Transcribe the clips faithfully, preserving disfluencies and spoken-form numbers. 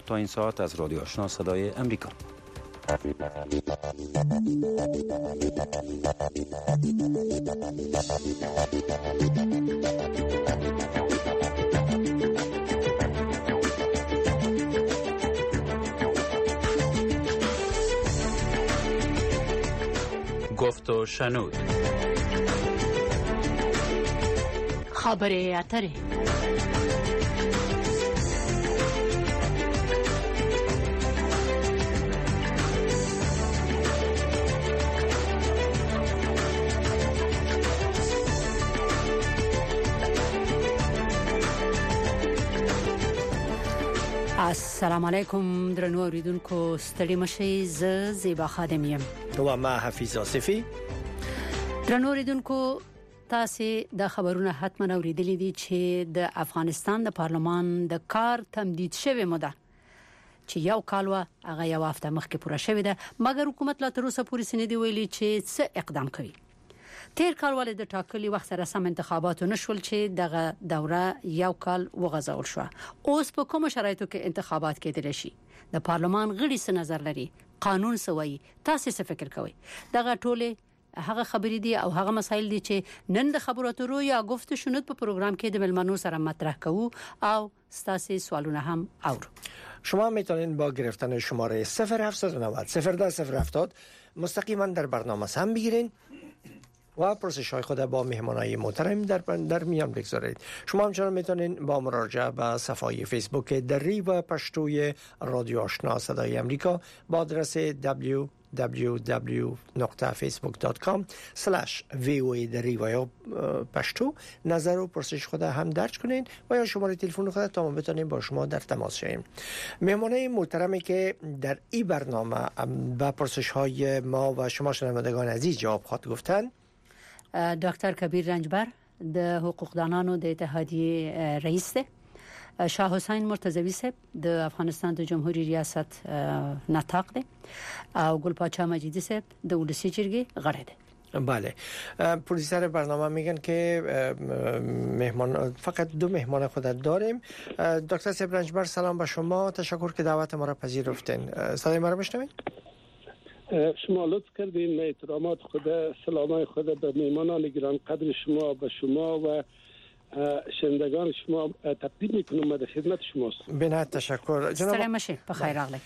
تا این ساعت از رادیو آشنا صدای امریکا. گفت و شنود. خبری اتری. السلام علیکم درنو اوریدونکو، ستړي مشئ. ز زیبا خادم یم او ما حفیظ آصفی. درنو اوریدونکو، تاسو د خبرونه حتما اوریدلې دي چې د افغانستان د پارلمان د کار تمدید شوی موده چې یو کال و هغه یو هفته مخکې پوره شوی ده، مګر حکومت لا تر اوسه پورې سندې ویلي چې څه اقدام کوي. تیر کال ولې د ټاکلي وخت سره سم انتخابات نشول چې دغه دوره یو کال وغځول شو. اوس په کوم شرایطو کې انتخابات کېدل شي؟ د پارلمان غړي څه نظر لري؟ قانون څه وایي؟ تاسو څه فکر کوئ؟ دغه ټوله هغه خبرې دي او هغه مسایل دي چې نن د خبرو اترو یا گفت شنود په پروګرام کې د ملمنو سره مطرح کوو او ستاسو سوالونه هم اورو. شما میتونید با گرفتن شماره صفر هفت نه صفر صفر ده صفر هفتاد مستقیما در برنامه سهم بگیرین و پرسش های خود با مهمانای محترم در در میان بگذارید. شما همچنان میتونید با مراجعه به صفحه فیسبوک دری و پشتوی رادیو آشنا صدای امریکا با آدرس دبلیو دبلیو دبلیو دات فیسبوک دات کام اسلش وی او ای دری و یا پشتو نظر و پرسش خود هم درج کنین و یا شماره تلفن خود تا ما بتونیم با شما در تماس شویم. مهمانای محترمی که در این برنامه با پرسش های ما و شما شنوندگان عزیز جواب خواهد گفتن: دکتر کبیر رنجبر د حقوقدانانو د اتحادیه رئیس ده، شاه حسین مرتضوی صاحب د افغانستان د جمهوریت ریاست نطاق ده، او گل پاچا مجیدی صاحب د ولسی جرګې غړی ده. بله، پروډوسر برنامه میگن که مهمان فقط دو مهمان خود داریم. دکتر صاحب رنجبر، سلام به شما، تشکر که دعوت ما را پذیرفتین. صدای ما را میشنوید؟ شما لطف کردین. احترامات خود، سلامای خود به میمانان گران قدر شما، به شما و شنوندگان شما تقدیم میکنم. ما در خدمت شماست. بنهایت تشکر جناب. سلام باشید، بخیر راغلی.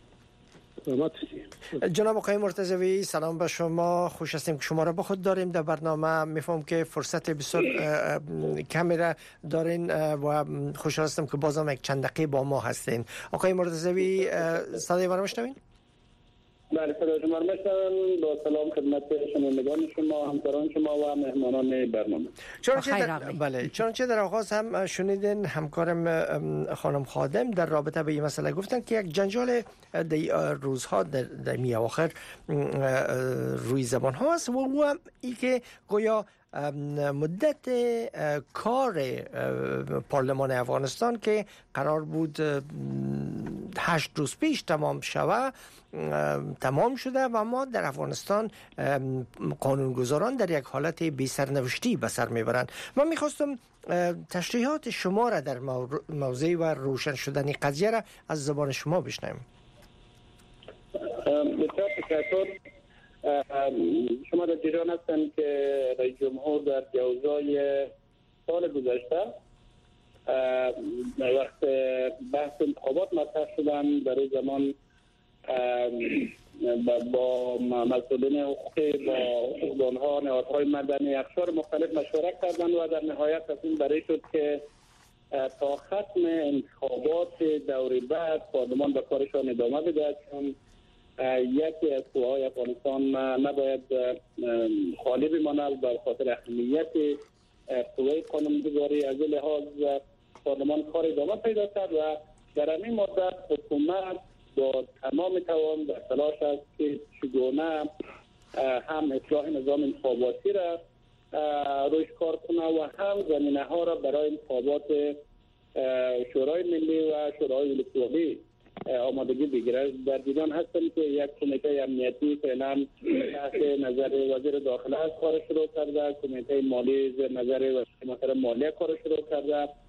جناب آقای مرتضوی، سلام به شما. خوش هستیم که شما را با خود داریم در برنامه. میفهم که فرصت بسیار کمی را دارین و خوش هستم که بازم یک چند دقیقه با ما هستین. آقای مرتضوی، صدای ما را میشنوین؟ بله، صدای شما را میشنوم. با سلام خدمت شنوندگان شما، همکاران شما و مهمانان برنامه. چونچه در بله چونچه در آغاز هم شنیدین همکارم خانم خادم در رابطه به این مسئله گفتن که یک جنجال در روزها در, در می اواخر روی زبان هاست و او ای که گویا مدت کار پارلمان افغانستان که قرار بود هشت روز پیش تمام شود تمام شده و ما در افغانستان قانونگذاران در یک حالت بی سرنوشتی به سر میبرند. من میخواستم تشریحات شما را در موضوع و روشن شدن قضیه را از زبان شما بشنویم. بسیار تشکر. شما در جریان هستن که رئیس جمهور در جوزای سال گذشته وقت بحث انتخابات مطرح شدن، در اون زمان با مسئولین حقوقی، با حقوقدانها، نهادهای مدنی، اقشار مختلف مشورت کردن و در نهایت تصمیم برای شد که تا ختم انتخابات دوره بعد پارلمان به کارشان ادامه بده، چون یکی از قواهای افغانستان نباید خالی بماند بر خاطر اهمیت قوای قانونگذاری. از لحاظ پارلمان کار ادامه پیدا کرد و در این مدت حکومت با تمام توان در تلاش است که چگونه هم اصلاح نظام انتخاباتی را روش کار کنه و هم زمینه ها را برای انتخابات شورای ملی و شورای الکترونی آمادگی بگیره. در دیدن هستم که یک کمیته امنیتی فعلا تحت نظر وزیر داخله از کار شروع کرده، کمیته مالی زیر نظر وزیر مالیه کار شروع کرده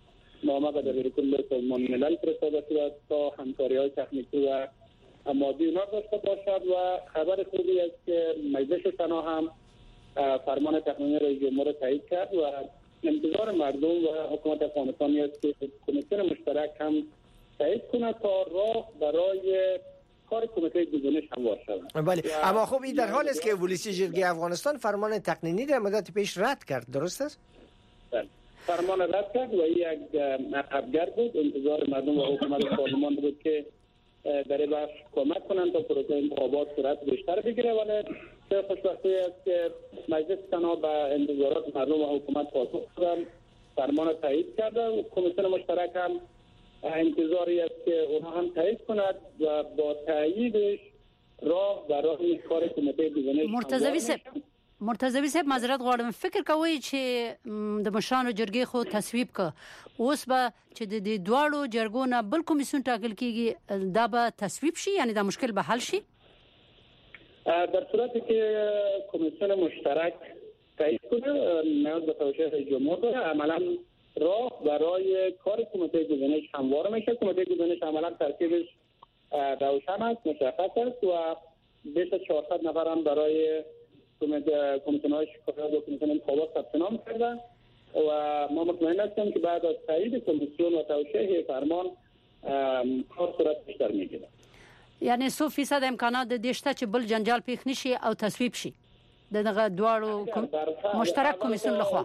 نامه به دبیر کل سازمان ملل فرستاده شده تا همکاری‌های تکنیکی و مادی اونا داشته باشد و خبر خوبی است که مجلس سنا هم فرمان تقنینی رئیس جمهور تایید کرد و انتظار مردم و حکومت افغانستان است که کمیسیون مشترک هم تایید کنه تا راه برای کار کمیته گزینش هموار شود. بله، اما خب این در حال است که ولسی جرگه افغانستان فرمان تقنینی در مدت پیش رد کرد، درست است؟ بله، فرمان رد کرد و این یک عقبگر بود. انتظار مردم و حکومت پارلمان بود که در این بخش کمک کنند تا پروسه انتخابات صورت بیشتر بگیره، ولی چه خوشبختی است که مجلس سنا به انتظارات مردم و حکومت پاسخ دادن، فرمان تایید کرده و کمیسیون مشترک هم انتظاری است که اونها هم تایید کند و با تاییدش راه برای کار کمیته گزینش مرتضوی صاحب مرتضوی صاحب معذرت غواړم، فکر کوي چې د مشرانو جرګې خو تصویب ک اوس به چې د دواړو جرګو نه بل کمیسیون ټاکل کیږي دا به تصویب شي، یعنی دا مشکل به حل شي؟ در صورتی که کمیسیون مشترک تایید کنه نیاز به توجیه رئیس جمهور داره، عملا راه برای کار کمیته گزینش هموار میشه. کمیته گزینش عملا ترکیبش روشن است، مشخص است و بیش از چهارصد نفر هم برای کمیسیون های شکایات و کمیسیون انتخابات ثبت نام کردن و ما مطمئن هستیم که بعد از تایید کمیسیون و توشیح فرمان کار صورت بیشتر میگیره. یعنی څو فیصد امکانات د دې شته چې بل جنجال پیښ نشي او تصویب شي دغه دواړو مشترک کمیسیون لخوا؟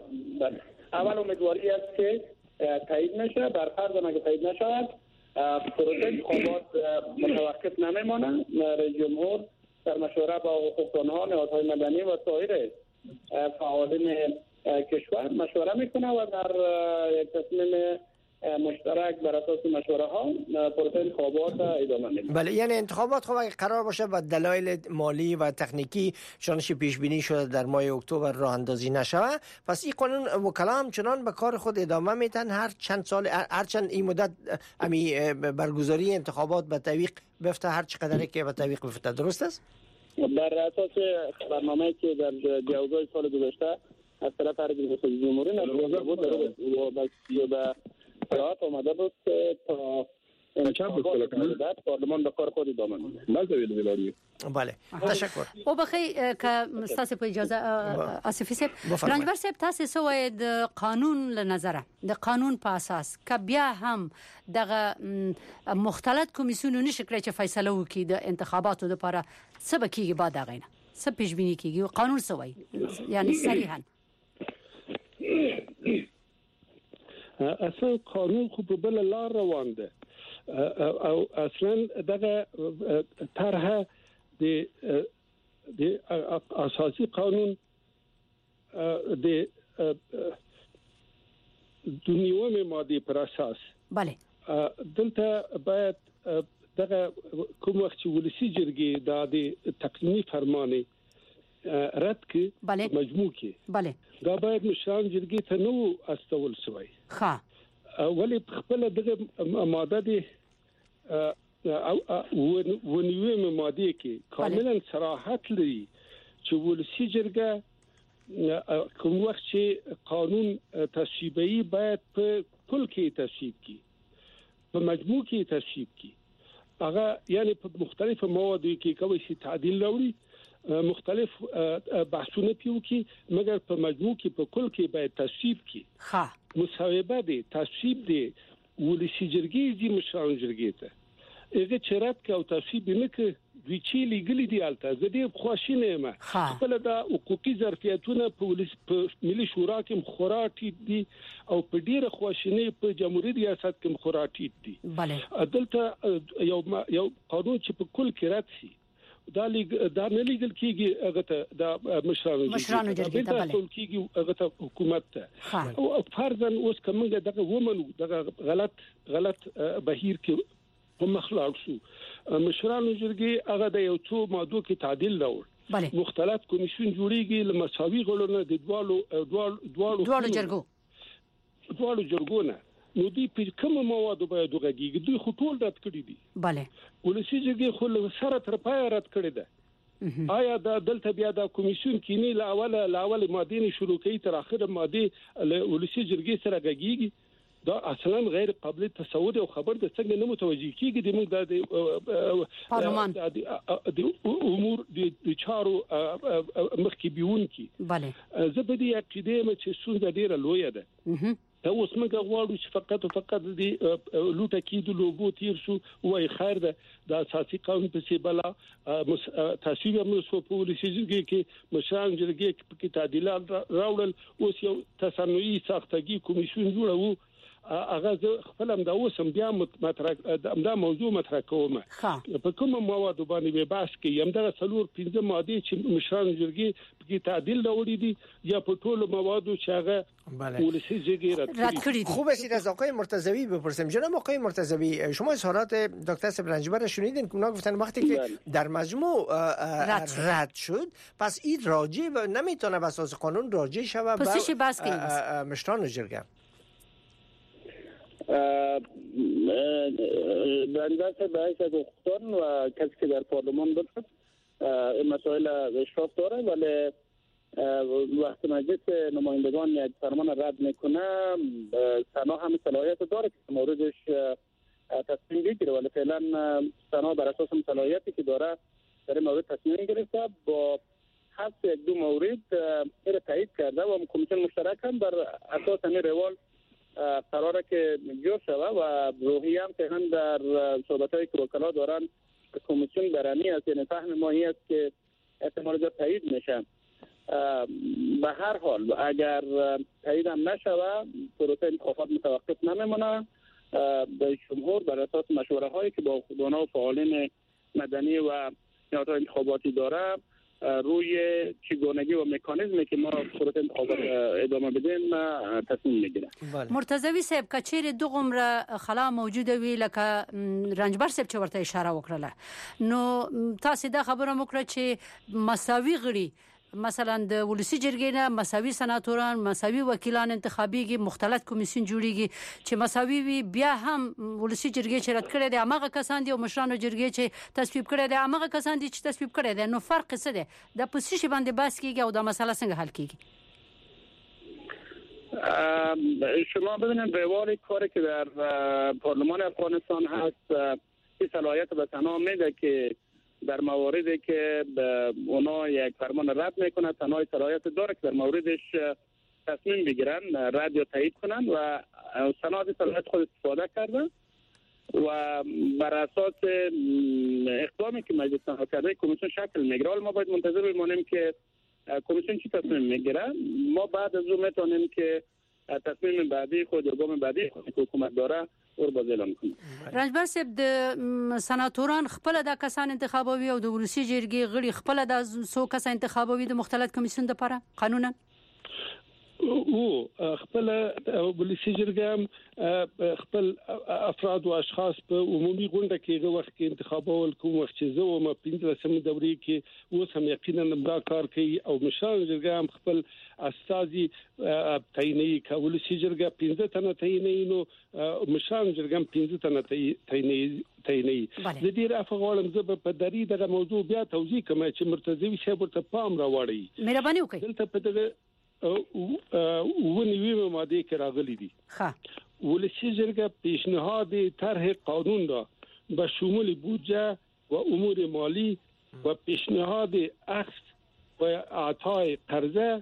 اول امیدواری است که تایید نشه. در فرض اگه تایید نشود پروسه انتخابات متوقف نمیمانه. رئیس جمهور در مشوره با حقوقدانها، نهادهای مدنی و سایر فعالین کشور مشوره میکنه و در یک تصمیم مشترک بر اساس مشوره ها پروسه انتخابات ادامه میده. بله، یعنی انتخابات خب اگه قرار باشه با دلایل مالی و تکنیکی چنانش پیش بینی شده در ماه اکتبر راه اندازی نشود، پس این قانون وکلا هم چنان به کار خود ادامه میتن هر چند سال، هر چند این مدت امی برگزاری انتخابات به تعویق بفته، هر چقدر که به تعویق بفته، درست است؟ بر اساس برنامه‌ای که در جوزای سال گذشته از طرف رئیس جمهوری نظر بود و قرارات آمده بود تا انتخابات پارلمان به کار خود ادامه میده. بله، تشکر. او بخی که تاسو په اجازه اسفی صاحب رنجبر صاحب تاسو سوې د قانون له نظره د قانون په اساس ک بیا هم دغه مختلط کمیسیونونه نشکړي چې فیصله وکړي د انتخاباتو لپاره څه بکیږي بعد غینه څه پیش بینی کیږي قانون سوې یعنی صریحا اصلا قانون خو په بل لار روان ده او اصلا دغه طرح د د اساسي قانون د دنیوي ماده پر اساس بله دلته باید دغه کوم وخت چې ولسی جرګې د تقنینی فرمانه رد کی بله. مجموع کی بله دا باید مشران جرګې ته نو استول شوی ښه ولی خپل دغه ماده دی او ونیوي ماده کې کاملا صراحت لري چې ولسی جرګه کوم وخت چې قانون تصویبي باید په کل کې تصویب کی په مجموع کې تصویب کی هغه یعنی په مختلفو موادو کې کوي چې تعدیل راوړي مختلف بحثونه پیو کی مگر په مجموع کې په کل کې باید تصویب کی ها مصوبه دي تصویب دي ولسی جرګې دي مشران جرګې ته اګه چرات کا او تصویب نه ک دوی چې لګلې دي الته زه دې خوشینه ما خپل د حقوقي ظرفیتونه په ولس په ملي شورا کې خوراتي دي او په ډیره خوشینه په جمهوریت ریاست کې خوراتي دي بله دلته یو یو قانون چې په کل کې رات شي دا لیگ دا نه لیدل کیږي هغه ته د مشرانو مشرانو جرګې ته بله کیږي هغه ته حکومت ته او فرضاً اوس کومه دغه ومنو دغه غلط غلط بهیر کې په مخلاق شو مشرانو جرګې هغه د یو څو ماده کې تعدیل راوړ مختلف کمیسیون جوړیږي لمساوي غړو د دوالو دوالو دوالو جرګو دوالو جرګونه نو دی په کومه موادو باید وګړي دوی خو ټول رد کړی دي bale ولسی جګې خو سره تر پای رد کړی ده آیا دا دلته بیا دا کمیسیون کې نه لاول لاول ماده نه شروع کوي تر اخر ماده ولسی جرګې سره غږیږي دا اصلا غیر قابل تصور او خبر د څنګه نه متوجي کیږي د موږ د پارلمان د امور د چارو مخکې بیون کی bale زه په دې عقیده مې چې څنګه ډیره لوی ده دا اوس موږ غواړو چې فقط او فقط د لوټه کېدو لوبو تیر شو وای خیر ده د اساسي قانون په سی بلا تصویب موږ په پولیسي جرګې کې مشران جرګې کې تعدیلات راوړل اوس یو تصنعي ساختګي کمیسیون جوړو اغه خپل هم دا اوسم بیا مطرح دا موضوع مطرح کوم په کوم مواد باندې به بحث کوي هم دا څلور پنځه ماده چې مشران جرګې کې تعدیل راوړي دي یا په ټولو موادو چې هغه پولیسي جرګې رد کړي. خوب است از آقای مرتضوی بپرسیم. جناب آقای مرتضوی شما اظهارات دکتر سبرنجبر را شنیدین که اونا گفتن وقتی که در مجموع رد شد پس این راجع و نمیتونه به اساس قانون راجع شود به مشران جرګه. بنده باعث گفتن و کسی که در پارلمان بود این مسائل اشراف داره ولی وقتی مجلس نمایندگان یک فرمان رد میکنه سنا هم صلاحیت داره که موردش تصمیم بگیره ولی فعلا سنا بر اساس صلاحیتی که داره در مورد تصمیم گرفته با حذف یک دو مورد این تایید کرده و کمیسیون مشترک هم بر اساس همین روال قراره که جور شوه و روحی هم که هم در صحبت‌های که وکلا دارن کمیسیون برنی است یعنی فهم ماهی است که احتمال جا تایید میشن. به هر حال اگر تایید هم نشوه پروسه انتخابات متوقف نمیمونه. به جمهور بر اساس مشوره هایی که با خودانا و فعالین مدنی و نهادهای انتخاباتی داره روی چگونگی و مکانیزمی که ما پروسه انتخابات ادامه بدیم تصمیم میگیره. مرتضوی صاحب کچیر دو عمر خلا موجوده وی لکه رنجبر صاحب چې ورته اشاره وکړه نو تاسو دا خبره وکړه چې مساوي غړي مثلا د ولسی جرګې نه مساوي سناتوران مساوي وکیلان انتخابيږي مختلف کمیسیون جوړیږي چې مساوي وي بیا هم ولسی جرګې چې رد کړي دي هغه کسان دي او مشرانو جرګې چې تصویب کړي دي هغه کسان دي چې تصویب کړي دي نو فرق څه دی د پوزیشن باندې بحث کیږي او دا مسله څنګه حل کیږي. شما ببینید روال کاری که در پارلمان افغانستان هست این صلاحیت به تنها میده که در مواردی که اونا یک فرمان رد میکنه تنها صلاحیت داره که در موردش تصمیم بگیرن رد یا تایید کنن و سنا صلاحیت خود استفاده کرده و بر اساس اقدامی که مجلس نهاد کرده کمیسیون شکل میگیره. ما باید منتظر بمانیم که کمیسیون چی تصمیم میگیره. ما بعد از اون میتونیم که تصمیم بعدی خود اقدام بعدی خود حکومت داره اور بدلم کنه. رنجبر صاحب د سناتوران خپل د کسان انتخابوي او د ولسی جرګې غړي خپل د سو کس انتخابوي د مختلف کمیسیون لپاره قانونا او خپل ولسی جرګه خپل افراد او اشخاص په عمومي غونډه کې وخت کې انتخابول کوم وخت چې زه او پنځه سم دوري کې اوس هم یقینا دا کار کوي او مشران جرګه هم خپل استازي تعیني کول سی جرګه پنځه تنه تعیني نو مشران جرګه هم پنځه تنه تعیني تعیني د دې افغانم زه په دری دغه موضوع بیا توضیح کوم چې مرتضوی صاحب ورته پام راوړی مهرباني وکړئ. دلته په دغه ونیوی ماده که راغلی دی ولسی جرګه پیشنهاد طرح قانون را به شمول بودجه و امور مالی و پیشنهاد اخذ و اعطای قرضه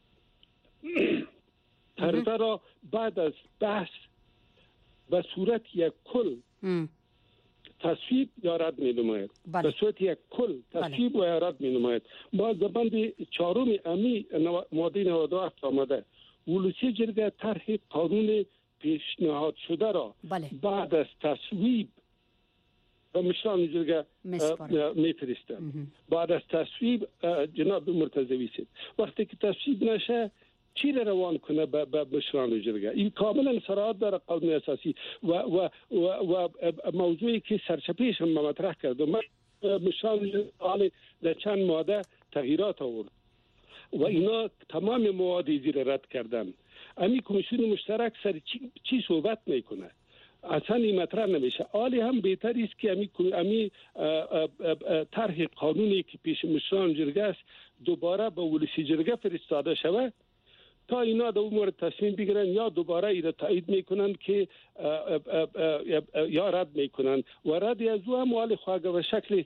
قرضه را بعد از بحث به صورت یک کل تصویب یا رد می نماید. به صورت یک کل تصویب و یا رد می نماید. با زبان چهارم امی ماده نود و هفت آمده ولسی جرګه طرح قانون پیشنهاد شده را بله. بعد از تصویب به مشران جرګه میفرسته. بعد از تصویب جناب مرتضوی صاحب وقتی که تصویب نشه چی روان کنه به مشران جرګه این کاملا صراحت داره قانون اساسی و و و, و موضوعی که سرچپیش هم مطرح کردم مشران جرګه در چند ماده تغییرات آورد و اینا تمام مواد زیر رد کردن. امی کمیسیون مشترک سر چی, چی صحبت میکنه اصلا این مطرح نمیشه. حالی هم بهتر است که امی امی طرح قانونی که پیش مشران جرګه است دوباره به ولسی جرګه فرستاده شود تا اینا در امور تصمیم بگیرن یا دوباره اینا تایید میکنن که یا رد میکنن و رد از او هم حال خواهد به شکل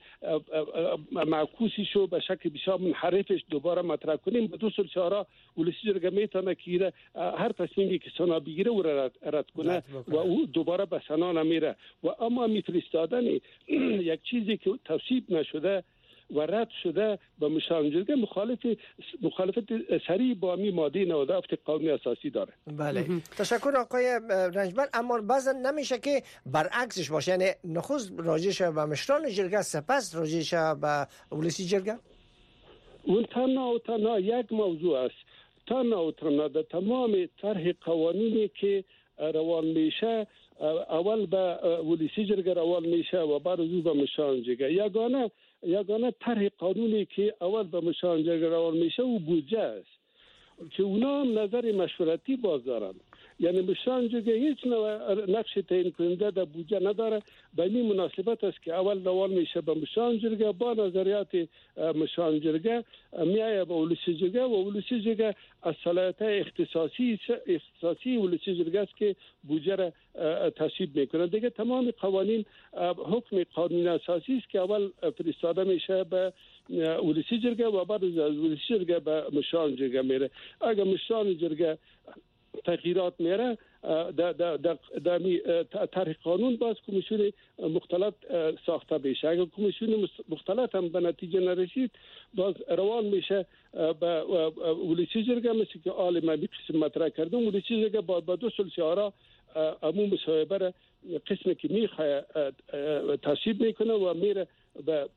معکوسی شو به شکل بسیار منحرفش دوباره مطرح کنیم به دو سلساره ولسی جرگه میتونه که هر تصمیمی که سنا بگیره او رد, رد کنه و او دوباره به سنا نمیره و اما میفرستادن یک چیزی که توصیب نشده و رد شده به مشاوران جرگه مخالف مخالفت سریع با می ماده نود و هفت قانون اساسی داره. بله تشکر آقای رنجبر. اما بعضا نمیشه که برعکسش باشه، یعنی نخست راجعش به مشران جرگه سپس راجعش به ولسی جرگه؟ اون تنها و تنها یک موضوع است. تنها و تنها در تمام طرح قوانینی که روان میشه اول به ولسی جرگه روان میشه و بعد از او به مشران جرگه. یگانه یگانه طرح قانونی که اول به مشاوران جرگه روان میشه و بودجه است که اونا هم نظر مشورتی باز دارن. یعنی مشاوران جرگه هیچ نقش تعیین کننده در بودجه نداره. به این مناسبت است که اول روان میشه به مشاوران جرگه، با نظریات مشاوران جرگه میایه به ولسی جرگه و ولسی جرگه از صلاحیت اختصاصی اختصاصی ولسی جرگه است که بودجه را تصویب میکنه. دیگه تمام قوانین حکم قانون اساسی است که اول فرستاده میشه به ولسی جرگه و بعد از ولسی جرگه به مشاوران جرگه میره. اگر مشاوران جرگه تغییرات میره در در در طرح قانون باز کمیسیون مختلط ساخته بشه. اگر کمیسیون مختلط هم به نتیجه نرسید باز روان میشه به ولسی جرگه، مثل که آل ما قسم مطرح کردم. ولسی جرگه با دو سلسله آرا عموم مصوبه را قسمی که میخواه تصویب میکنه و میره به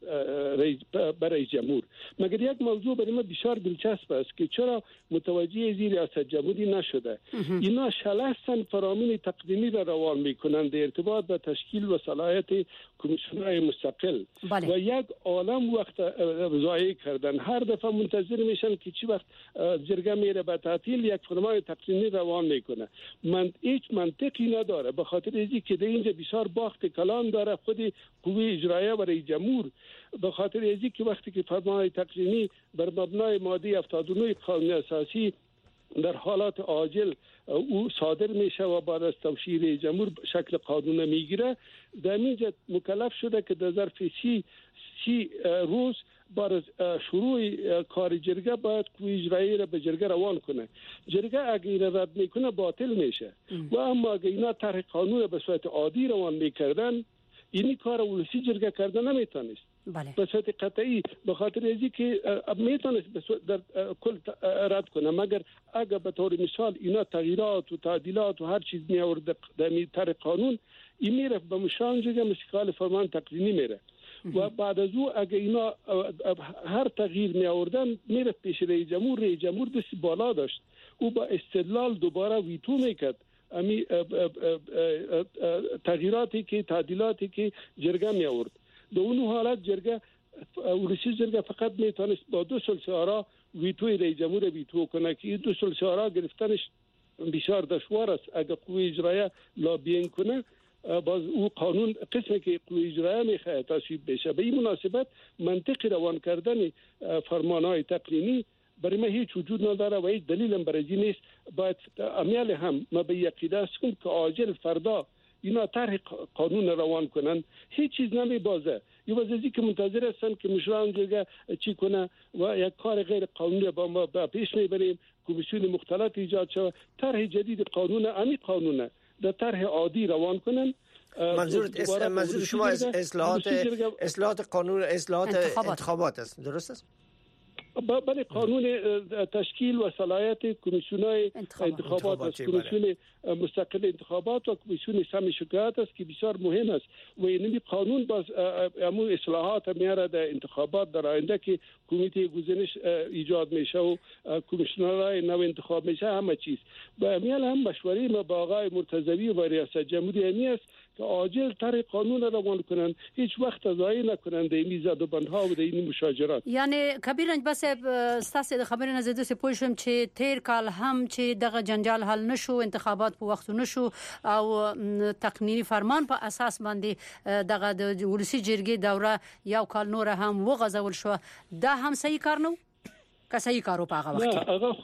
رئیس جمهور. مگر یک موضوع برای ما بسیار دلچسب است که چرا متوجه زیر ریاست جمهوری نشده. اینا شلستن فرامین تقدیمی را روان میکنند در ارتباط به تشکیل و صلاحیت کمیسیون‌های مستقل. بله. و یک عالم وقت ضایع کردن. هر دفعه منتظر میشن که چی وقت جرگه میره به تعطیل یک فرمان تقدیمی روان میکنه. من هیچ منطقی نداره، به خاطر اینکه که در اینجا بسیار باخت کلام داره خود قوه اجرایه و رئیس جمهور، به خاطر اینکه که وقتی که فرمان تقدیمی بر مبنای ماده هفتاد و نه قانون اساسی در حالات عاجل او صادر میشه و بعد از توشیح رئیس جمهور شکل قانون میگیره، در اینجا مکلف شده که در ظرف سی سی روز بعد از شروع کار جرگه باید قوه اجرایی را به جرگه روان کنه. جرگه اگر رد میکنه باطل میشه و اما اگر اینا طرح قانون به صورت عادی روان میکردن اینی کار ولسی جرگه کردن نمیتونست. بله. به صورت قطعی به خاطر اینکه که میتونست در کل رد کنه، مگر اگر به طور مثال اینا تغییرات و تعدیلات و هر چیز می آورد در طرح قانون این میره به مشاوران جرگه مشکل فرمان تقدیمی میره و بعد از او اگر اینا هر تغییر می آوردن میره پیش رئیس جمهور. رئیس جمهور دست بالا داشت، او با استدلال دوباره ویتو میکرد امی تغییراتی که تعدیلاتی که جرگه می آورد. در اون حالت جرگه ولسی جرگه فقط میتونست با دو سلسله آرا ویتوی رئیس جمهور ویتو کنه که دو سلسله آرا گرفتنش بسیار دشوار است. اگر قوه اجرایه لابینگ کنه باز او قانون قسمی که قوه اجرایه میخواد تصویب بشه. به این مناسبت منطقی روان کردن فرمانهای تقنینی برای ما هیچ وجود نداره و هیچ دلیل هم برای نیست. باید امیال هم ما به عقیده هستیم که عاجل فردا اینا طرح قانون روان کنن، هیچ چیز نمیبازه. یه وضعی که منتظر هستن که مشاوران جرگه چی کنه و یک کار غیر قانونی با ما با پیش میبریم، کمیسیون مختلط ایجاد شود، طرح جدید قانون امی قانونه در طرح عادی روان کنن. منظور منظور شما اصلاحات اصلاحات قانون اصلاحات انتخابات, انتخابات است، درست است؟ بله، قانون تشکیل و صلاحیت کمیسیون‌های انتخابات, انتخابات است. کمیسیون مستقل انتخابات و کمیسیون سم شکایت است که بسیار مهم است و این قانون باز امون اصلاحات میاره در انتخابات در آینده که کمیته گزینش ایجاد میشه و کمیسیونرهای نو انتخاب میشه. همه چیز به امیال هم مشوره ما با آقای مرتضوی و ریاست جمهوری امی است که عاجل طرح قانون روان کنن، هیچ وقت ضایع نکنن در این زدوبندها و در این مشاجرات. یعنی کبیرنج بس ستاسو د خبرې نه زده سه پوښم چې تیر کال هم چې دغه جنجال حل نشو، انتخابات په وخت نشو او تقنینی فرمان په اساس باندې دغه د ولسی جرګې دوره یو کال نور هم وغځول شو. دا هم صحیح کار نو که صحیح کارو په هغه وخت؟ نه، هغه خو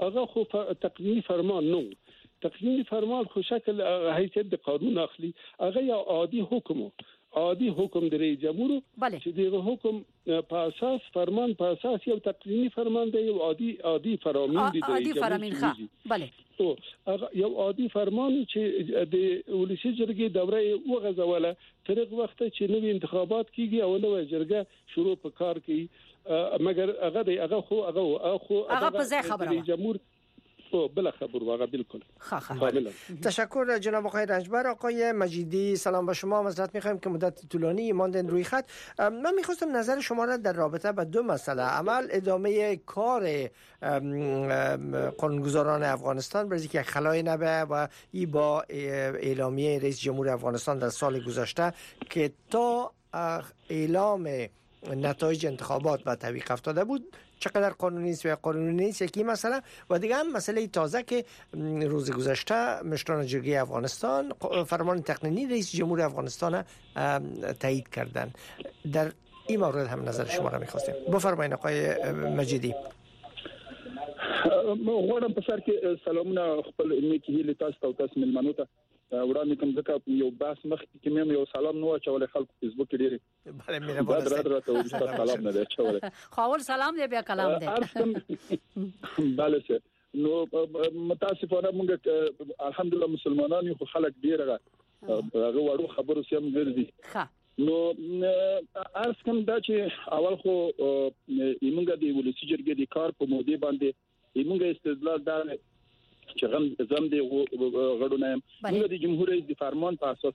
هغه خو تقنینی فرمان نو تقنینی فرمان خو شکل حیثیت د قانون اخلي هغه یو عادي حکم عادي حکم د رئیس جمهور چې دغه حکم په اساس فرمان په اساس یو تقنینی فرمان دی یو عادي عادي فرامین دی عادي فرامین ښه بله تو هغه یو عادي فرمان چې د ولسی جرګې دوره وغځوله تر هغه وخت چې نوې انتخابات کیږي او نوې جرګه شروع په کار کوي مګر هغه دی هغه خو هغه خو هغه په ځای خبره رئیس جمهور او بل خبر واقعا بالکل کاملا. تشکر جناب آقای رنجبر. آقای مجیدی سلام با شما. معذرت می‌خوایم که مدت طولانی ماندن روی خط. من می‌خواستم نظر شما را در رابطه با دو مسئله، اول ادامه کار قانونگذاران افغانستان برای که خلای نبه و ای با اعلامیه رئیس جمهور افغانستان در سال گذشته که تا اعلام نتایج انتخابات و توقیف افتاده بود چقدر قانونی است و قانونی نیست، یکی مسئله. و دیگه هم مسئله تازه که روز گذشته مشران جرگه افغانستان فرمان تقنینی رئیس جمهور افغانستان تایید کردن. در این مورد هم نظر شما را می‌خواستیم. بفرمایید آقای مجیدی. غواړم په سر کې سلامونه خپل نیکی هیله تاسو ته او تاسو ملمنو ته وړاندې کوم ځکه یو باس مخ کې مې یو سلام نو اچول خلکو فیسبوک کې ډېر بله مهربانه درته ورته سلام نه دی اچول خو اول سلام دی بیا کلام دی بله سه نو متاسفانه موږ الحمدلله مسلمانان یو خلک ډېر هغه وړو خبرو سم ګرځي ښه نو ارس کوم دا چې اول خو موږ د ولسی جرګې د کار په موده باندې موږ استدلال دا چې غم زم دی غړونه موږ د جمهور رئیس د فرمان په اساس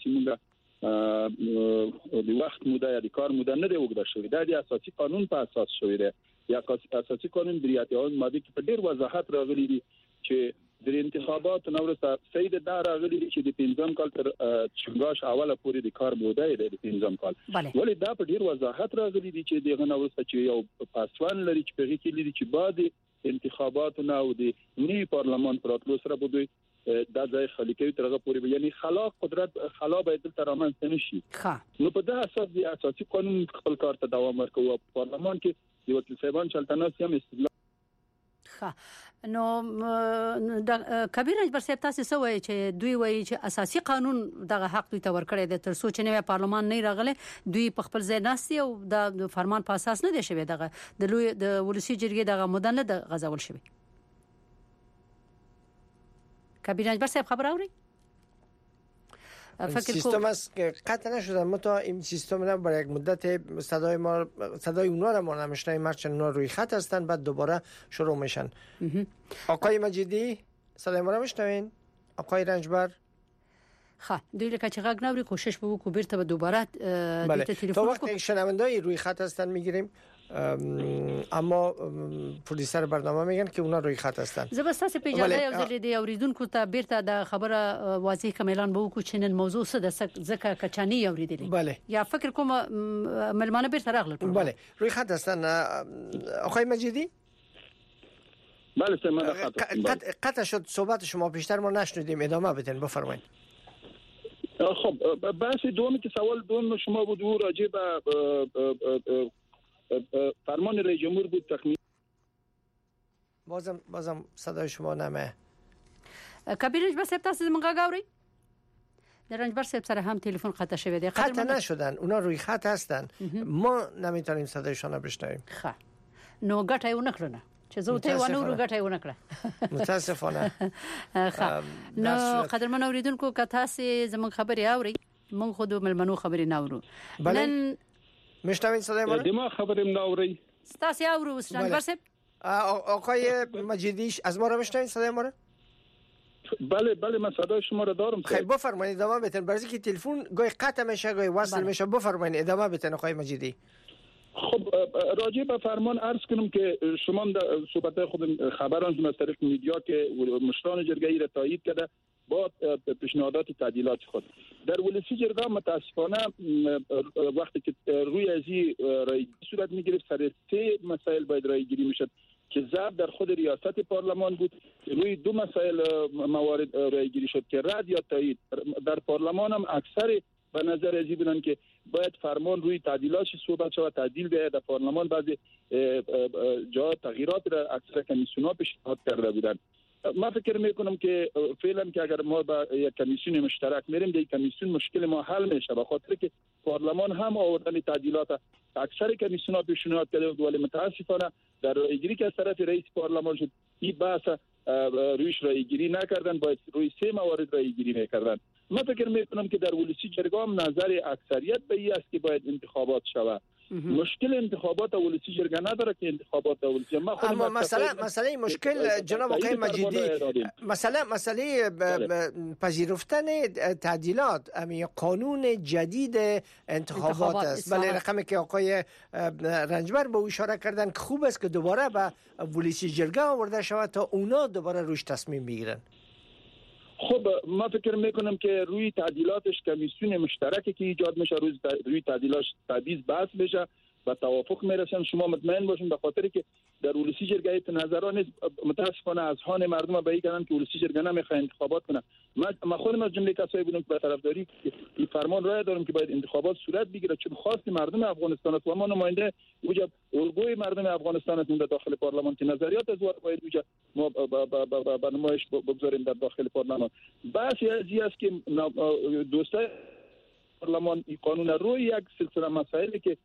موږ د وخت موده یا د کار موده نه دی وګړه شوې دا د اساسي قانون په اساس شوې ده یا اساسي قانون د ریاضیات ماده کې په ډیر وضاحت راغلي دي چې د انتخابات نو ورته سید دا راغلي دي چې د پنځم کال تر چنګاش اوله پورې د کار موده دی د پنځم کال ولې دا په ډیر وضاحت راغلي دي چې دغه نو ورته چې یو پاسوان لري چې په کې لري چې بعد انتخابات نه او د نی پارلمان پراتلو سره بده دا ځای خالی کوي ترغه پورې یعنی خلاق قدرت خلا باید تر رامنځته نشي نو په دا اساس د اساسي قانون خپل کار ته دوام ورکوي پارلمان کې د وکیل صاحبان چلتناس هم استدلال ښه نو د کبیر اجبر صاحب تاسو سوې چې دوی وایي چې اساسي قانون دغه حق دوی ته ورکړی دی تر څو چې نوې پارلمان نه راغله دوی په خپل ځای ناستي او د فرمان په اساس نه دی شوی دغه د لوی د ولسی جرګې دغه مدن نه د غزول شوی. کبیر اجبر صاحب خبر اوري فکر سیستم است که قطع نشده ما تا این سیستم را برای یک مدت صدای ما صدای اونا را ما نمیشنیم مرچن اونا روی خط هستن بعد دوباره شروع میشن. آقای مجیدی صدای ما را میشنوین؟ آقای رنجبر خب دوی لکه چې غږ نوري کوشش به وکړو بیرته به دوباره بله. تا وقتی شنونده‌ای روی خط هستن میگیریم اما پروډوسر برنامه میگن که اونا روی خط هستن. زبسته په اجازه یو ځل دی اوریدونکو ته بیرته د خبره واضح کملان به وکړو چې نن موضوع څه د ځکه کچانی اوریدلی بله یا فکر کوم ملمانه بیرته راغله بله روی خط هستن. آقای مجیدی بله سلام قطع قطع شد صحبت شما بیشتر ما نشنیدیم ادامه بدین بفرمایید. خب بحث دومی که سوال دوم شما بود او راجع به فرمان رئیس جمهور بود تخمین بازم بازم صدای شما نمه کبیر اجبر صاحب تاسو زمونږ غاوري در رنجبر صاحب سره هم تلفن قطع شوی دی قطع نشدن اونا روی خط هستن ما نمیتونیم صدایشان رو بشنویم. خب نو ګټه یو نکړنه چې زه ته ونه ورو ګټه یو نکړه متاسفانه. نو قدرمن اوریدونکو که تاسو زمونږ خبري اوري مونږ خود ملمنو خبري نه اورو نن مشتاقین صدای ما دما خبرم نه اوري تاسو اورو رنجبر صاحب آقای مجیدی از ما رو میشنوید صدای ما رو؟ بله بله من صدای شما رو دارم. خیلی بفرمایید ادامه بدین برای که تلفن گاهی قطع میشه گاهی وصل میشه بفرمایید ادامه بدین آقای مجیدی. خب راجع به فرمان عرض کنم که شما در صحبت خود خبران از طریق میدیا که مشران جرگه را تایید کرده با پیشنهادات تعدیلات خود در ولسی جرگه متاسفانه وقتی که روی ازی رای صورت میگرفت سر سه مسائل باید رای گیری میشد که ضرب در خود ریاست پارلمان بود روی دو مسائل موارد رای گیری شد که رد یا تایید در پارلمان هم اکثر به نظر ازی بودن که باید فرمان روی تعدیلات صحبت شود، تعدیل به در پارلمان بعضی جا تغییرات را اکثر کمیسیون‌ها پیشنهاد کرده بودند. ما فکر میکنم که فعلا که اگر ما با یک کمیسیون مشترک میریم در کمیسیون مشکل ما حل میشه، به خاطر که پارلمان هم آوردن تعدیلات اکثر کمیسیون‌ها پیشنهاد کرده بود ولی متاسفانه در رایگیری که از طرف رئیس پارلمان شد این بحث رویش رایگیری نکردن، باید روی سه موارد رایگیری میکردن. من فکر میکنم که در ولسی جرگه هم نظر اکثریت به این است که باید انتخابات شود. مشکل انتخابات ولسی جرگه نداره که انتخابات ولسی، اما مسئله مسئله مشکل جناب آقای مجیدی مسئله مسئله پذیرفتن تعدیلات امی قانون جدید انتخابات است. بله، رقمی که آقای رنجبر به اشاره کردن که خوب است که دوباره به ولسی جرگه آورده شود تا اونا دوباره روش تصمیم بگیرن. خب ما فکر میکنم که روی تعدیلاتش کمیسیون مشترکی که ایجاد میشه روی روی تعدیلاتش تبعیض بحث بشه و توافق میرسن. شما مطمئن باشین به خاطر که در ولسی جرگه نظران متاسفانه از هان مردم به این کردن که ولسی جرگه نمیخواد انتخابات کنه. من خودم از جمله کسایی بودم که به طرفداری این فرمان رای دارم که باید انتخابات صورت بگیره، چون خواست مردم افغانستان است و ما نماینده وجب الگوی مردم افغانستان هستیم در داخل پارلمان که نظریات از باید وجب ما با نمایش بگذاریم در داخل پارلمان. بحث ازی است که دوستای پارلمان این قانون روی یک سلسله مسائلی که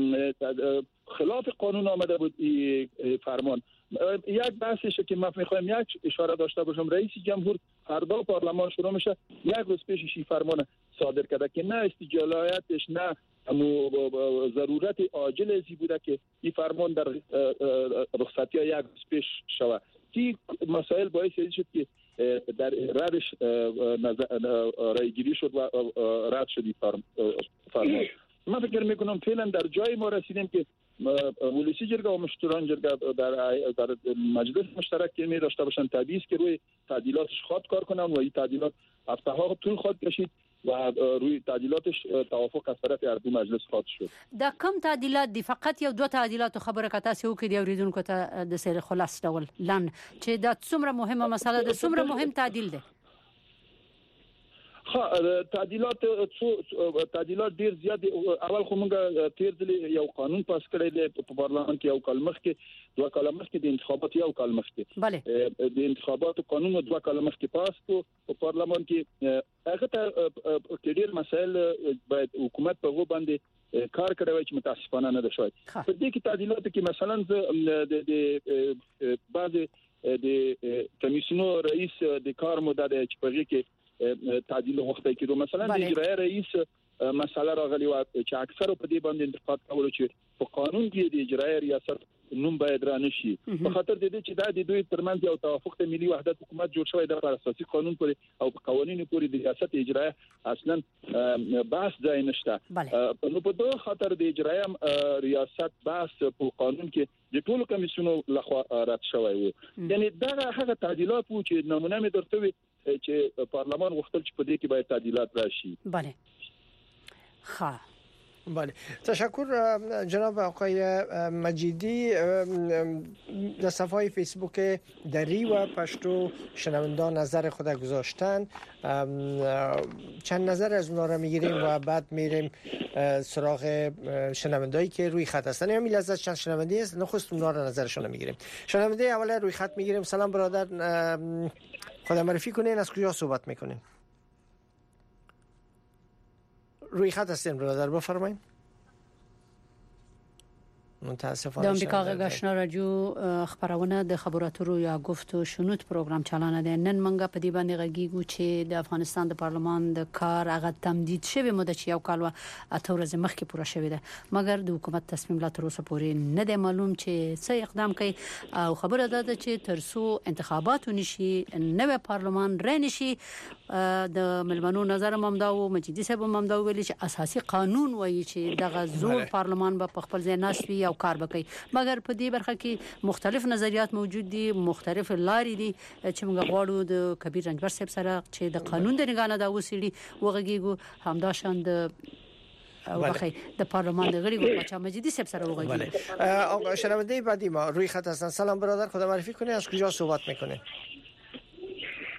خلاف قانون آمده بود این فرمان. یک بحثشه که من میخوایم یک اشاره داشته باشم. رئیس جمهور فردا پارلمان شروع میشه، یک روز پیشش این فرمان صادر کرده که نه استجلایتش نه ضرورت عاجل ازی بوده که این فرمان در رخصتی ها یک روز پیش شود. این مسائل باعث شد که در ردش رایگیری شد و رد شد این فرمان. من فکر میکنم فعلا در جای ما رسیدیم که ولسی جرگه و مشتران جرگه در در مجلس مشترک که می داشته باشن تبعیض که روی تعدیلاتش خود کار کنن و این تعدیلات هفته ها طول خود کشید و روی تعدیلاتش توافق از طرف هر دو مجلس خواهد شد. دا کم تعدیلات دی فقط یو دو تعدیلات خبره که تاسو کې دی اوریدونکو ته د سیر خلاص ډول لن چې دا څومره مهمه مسله ده، څومره مهم تعدیل ده. خا تعدیلات تعدیلات ډیر زیات. اول خو موږ تیر ځل یو قانون پاس کړی دی په پارلمان کې، یو کال مخکې دوه کال مخکې د انتخابات یو کال مخکې بله د انتخابات قانون دوه کال مخکې پاس کو په پارلمان کې. هغه ته ډیر مسائل باید حکومت په غو باندې کار کړی وای چې متاسفانه نه ده شوی. په دې کې تعدیلات کې مثلا د بعض د کمیسیونو رئیس د کار مدت چې په کې تعدیل وخت کې رو مثلا د اجرایه رئیس مسله راغلی و چې اکثر په دې باندې انتقاد کول چې په قانون کې د اجرایه ریاست نوم باید را نشي په خاطر د دې چې دا د دوی ترمنځ یو توافق د ملي وحدت حکومت جوړ شوی د اساسي قانون پورې او په قوانینو پورې د ریاست اجرایه اصلا بحث ځای نشته. نو په دوه خاطر د اجرایه ریاست بحث په قانون کې د ټولو کمیسیونو لخوا رد شوی و. یعنی دا هغه تعدیلات وو چې نمونه مې درته وی چې پارلمان غوښتل چې په دې کې باید تعدیلات راشي. بله ها بله، تشکر جناب آقای مجیدی. در صفحه های فیسبوک دری و پشتو شنوندان نظر خود گذاشتن. چند نظر از اونا را میگیریم و بعد میریم سراغ شنوندایی که روی خط هستن. یا میل از چند شنوندی است، نخست اونا را نظرشون میگیریم. شنونده اول روی خط میگیریم. سلام برادر، خود معرفی کنین، از کجا صحبت میکنین؟ روی خط هستین برادر، بفرمایید. متاسفانه د امریکا غږ آشنا رادیو خبرونه د خبرو اترو یا گفتو شنود پروګرام چلانه ده. نن منګه په دې باندې غږیږو چې د افغانستان د پارلمان د کار هغه تمدید شوی مده چې یو کال و اته ورځې مخکې پوره شوی ده، مګر د حکومت تصمیم لا تر اوسه پورې نه دی معلوم چې څه اقدام کوي. او خبره ده چې ترسو انتخابات ونشي نوې پارلمان رانشي. د ملمنو نظر ممداو مجیدی صاحب ممداو ویلي چې اساسي قانون وایي چې دغه زوړ پارلمان به خپل ځای ناسوي او کار وکړي، مګر په دې برخه کې مختلف نظریات موجود دي، مختلف لارې دي چې موږ غواړو د کبیر رنجبر صاحب سره چې د قانون د نگانه دا وسیړي وغږیږو، همداشان د واخی د پارلمان د غړي بچا مجیدی صاحب سره وغږیږو. آقا شنونده بعدی ما روی خط هستن. سلام برادر، خدا معرفی کنید، از کجا صحبت میکنید؟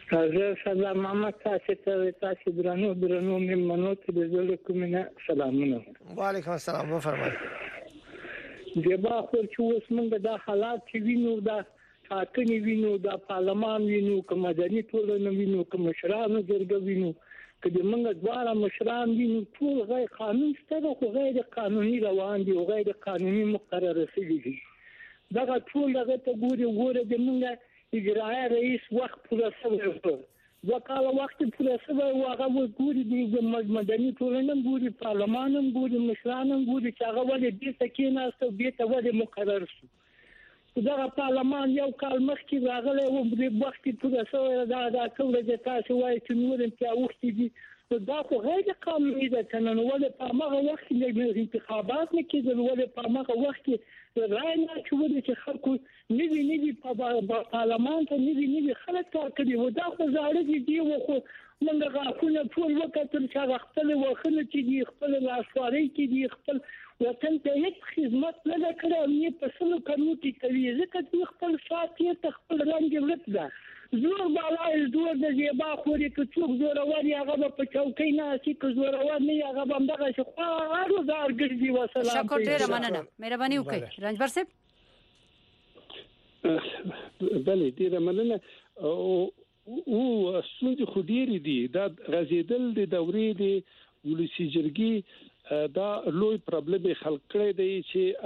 زه سلام محمد تاسو ته تاسو درنو درنو مېلمنو ته د زړه کومه سلامونه. وعلیکم السلام وفرمایئ. زیبا خو چې اوس موږ دا حالات چې وینو دا ټاکنې وینو دا پارلمان وینو کوم مدني ټولنه وینو کوم مشرانو جرګه وینو کله موږ دواړه مشران وینو ټول غیر قانون ستاسو خو غیر قانوني روان دي او غیر قانوني مقرره شوي دي. دا ټول هغه ته ګوري ګوره د موږ اجرائیه رئیس وخت پوره شوی و وکاله وخت پوره شوی و هغه ګوري د مدني ټولنه ګوري پارلمان هم ګوري مشران هم ګوري چې هغه ولې دې سکیناست او دې ته ولې مقرر شو. دا پارلمان یو کال مخکې راغلی و د وخت پوره شوی دا دا ټول د تاسو وایي چې نور امتیاز وخت دي دا خو غیر قانوني ده کنه نو ولې په هغه وخت کې انتخابات نه کېدل ولې په هغه وخت کې رای نه چوي چې خلکو نوی نوی په پارلمان ته نوی نوی خلک ټاکلي و دا خو زاړه دي و خو موږ غاښونه ټول وکړل چې هغه خپل وخت چې دي خپل لاسواري کې دي خپل وطن ته هیڅ خدمت نه کړی او نه په سلو کلو کې کوي ځکه چې خپل شاته ته خپل رنګ ورت ده زور بالا زور د زیبا خوري که څوک زور وری هغه په چوکۍ نه سي که زور ور نه هغه هم دغه شو هغه زار ګرځي وسلام. شکر ډیر مننه مهرباني وکړئ رنجبر صاحب. بله ډیر مننه او او څنګه خو ډیر دي دا غزیدل د دورې د ولسی جرګي دا لوی پرابلم خلق کړی دی چې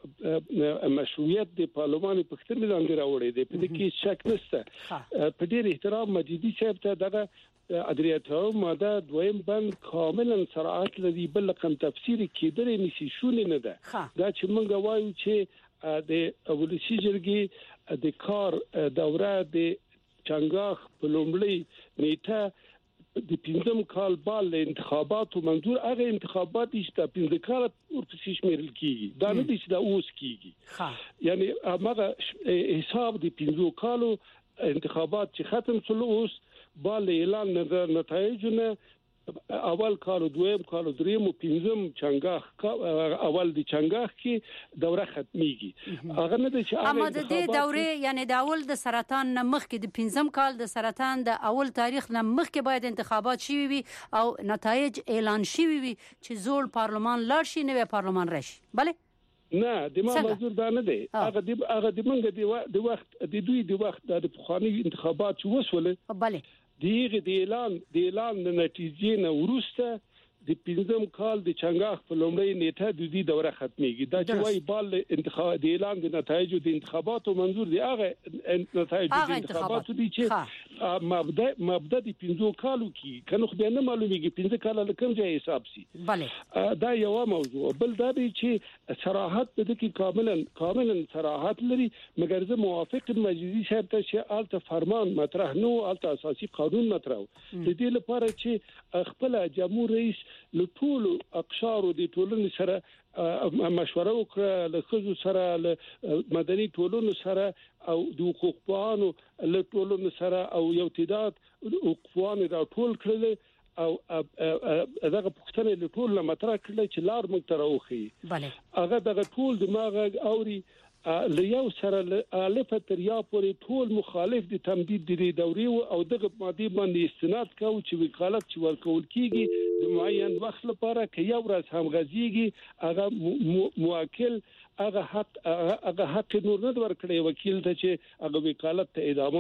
هغه مشروعیت د پارلمان په خاطر باندې راوړی دی په دې کې شک نشته. په ډیر احترام مجیدي صاحب ته دغه ادریاتو ماده دویم بند کاملا صراحت لري بل کوم تفسیر کېدل نشي شونه نه ده. دا چې موږ وایو چې د ولسی جرګي د کار دوره د چنګاخ په لومړی نیټه د پنځم کال بال انتخاباتو منظور هغه انتخابات چې پنځه کال ورپسې شمیرل کیږي دا نه دي چې دا اوس کیږي یعنی هغه حساب د پنځو کالو انتخابات چې ختم شول اوس بال اعلان نتایجونه اول کال دویم کال دریم او پنځم چنګاخ اول د چنګاخ کې دوره ختميږي هغه نه چې اما د دې دوره یعنی د اول د سرطان نه مخکې د پنځم کال د سرطان د اول تاریخ نه مخکې باید انتخابات شي وي او نتایج اعلان شي وي چې زول پارلمان لاړ شي نوې پارلمان راشي. بله نه د ما منظور دا نه دی هغه د هغه د منګه د وخت د دوی د وخت د بخوانی انتخابات چې وسوله بله دیغه د اعلان د اعلان د نتیجې نه ورسته د پنځم کال د چنګاخ په لومړی نیټه د دې دوره ختميږي دا چې وايي بال انتخاب د اعلان د نتایجو د انتخاباتو منظور دی هغه نتایج د انتخاباتو دي چې مبدا مبدا د پنځو کالو کې کنه خو نه معلومیږي پنځه کال له کوم ځای حساب سي. بله دا یو موضوع بل دا دی چې صراحت د کې کاملا کاملا صراحت لري مګر زه موافق مجلسی صاحب ته چې الته فرمان مطرح نو الته اساسي قانون مطرح د دې لپاره چې خپل جمهور رئیس له ټول اقشارو د ټولنې سره مشوره وکړه له خزو سره له مدني ټولنو سره او د حقوقپوهانو له ټولنو سره او یو تعداد حقوقپوهان را ټول کړل او دغه پښتنه له ټول مطرح کړل چې لار موږ ته راوخی. بله هغه دغه ټول دماغ اوري له یو سره الف تر یا پورې ټول مخالف دي تمدید دي دوري او دغه ماده باندې استناد کوي چې وکالت چې ورکول کیږي د معین وخت لپاره کې یو ورځ هم غزيږي هغه موکل هغه حق هغه حق نور نه ورکړي وکیل ته چې هغه وکالت ته ادامه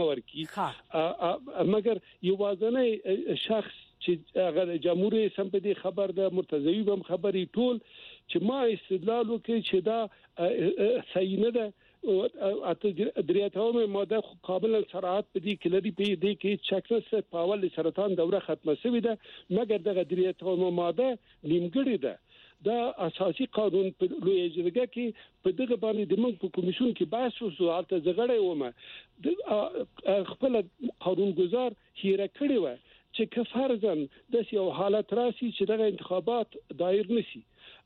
ورکړي مګر یو وازنه شخص چې هغه جمهوریت سمپدي خبر ده مرتضوی هم خبري ټول چې ما استدلال وکړي چې دا صحیح نه ده اته دریاتو ماده قابل صراحت په دې کې لري په دې کې چکس په اول سرطان دوره ختمه شوې ده مګر دغه دریاتو ماده نیمګړې ده. دا اساسي قانون په لوی جرګه کې په دغه باندې د موږ په کمیشن کې بحث وشو البته زغړې ومه خپل قانون گذار هیره کړی و چې که فرضاً د یو حالت راسي چې دغه انتخابات دایر نشي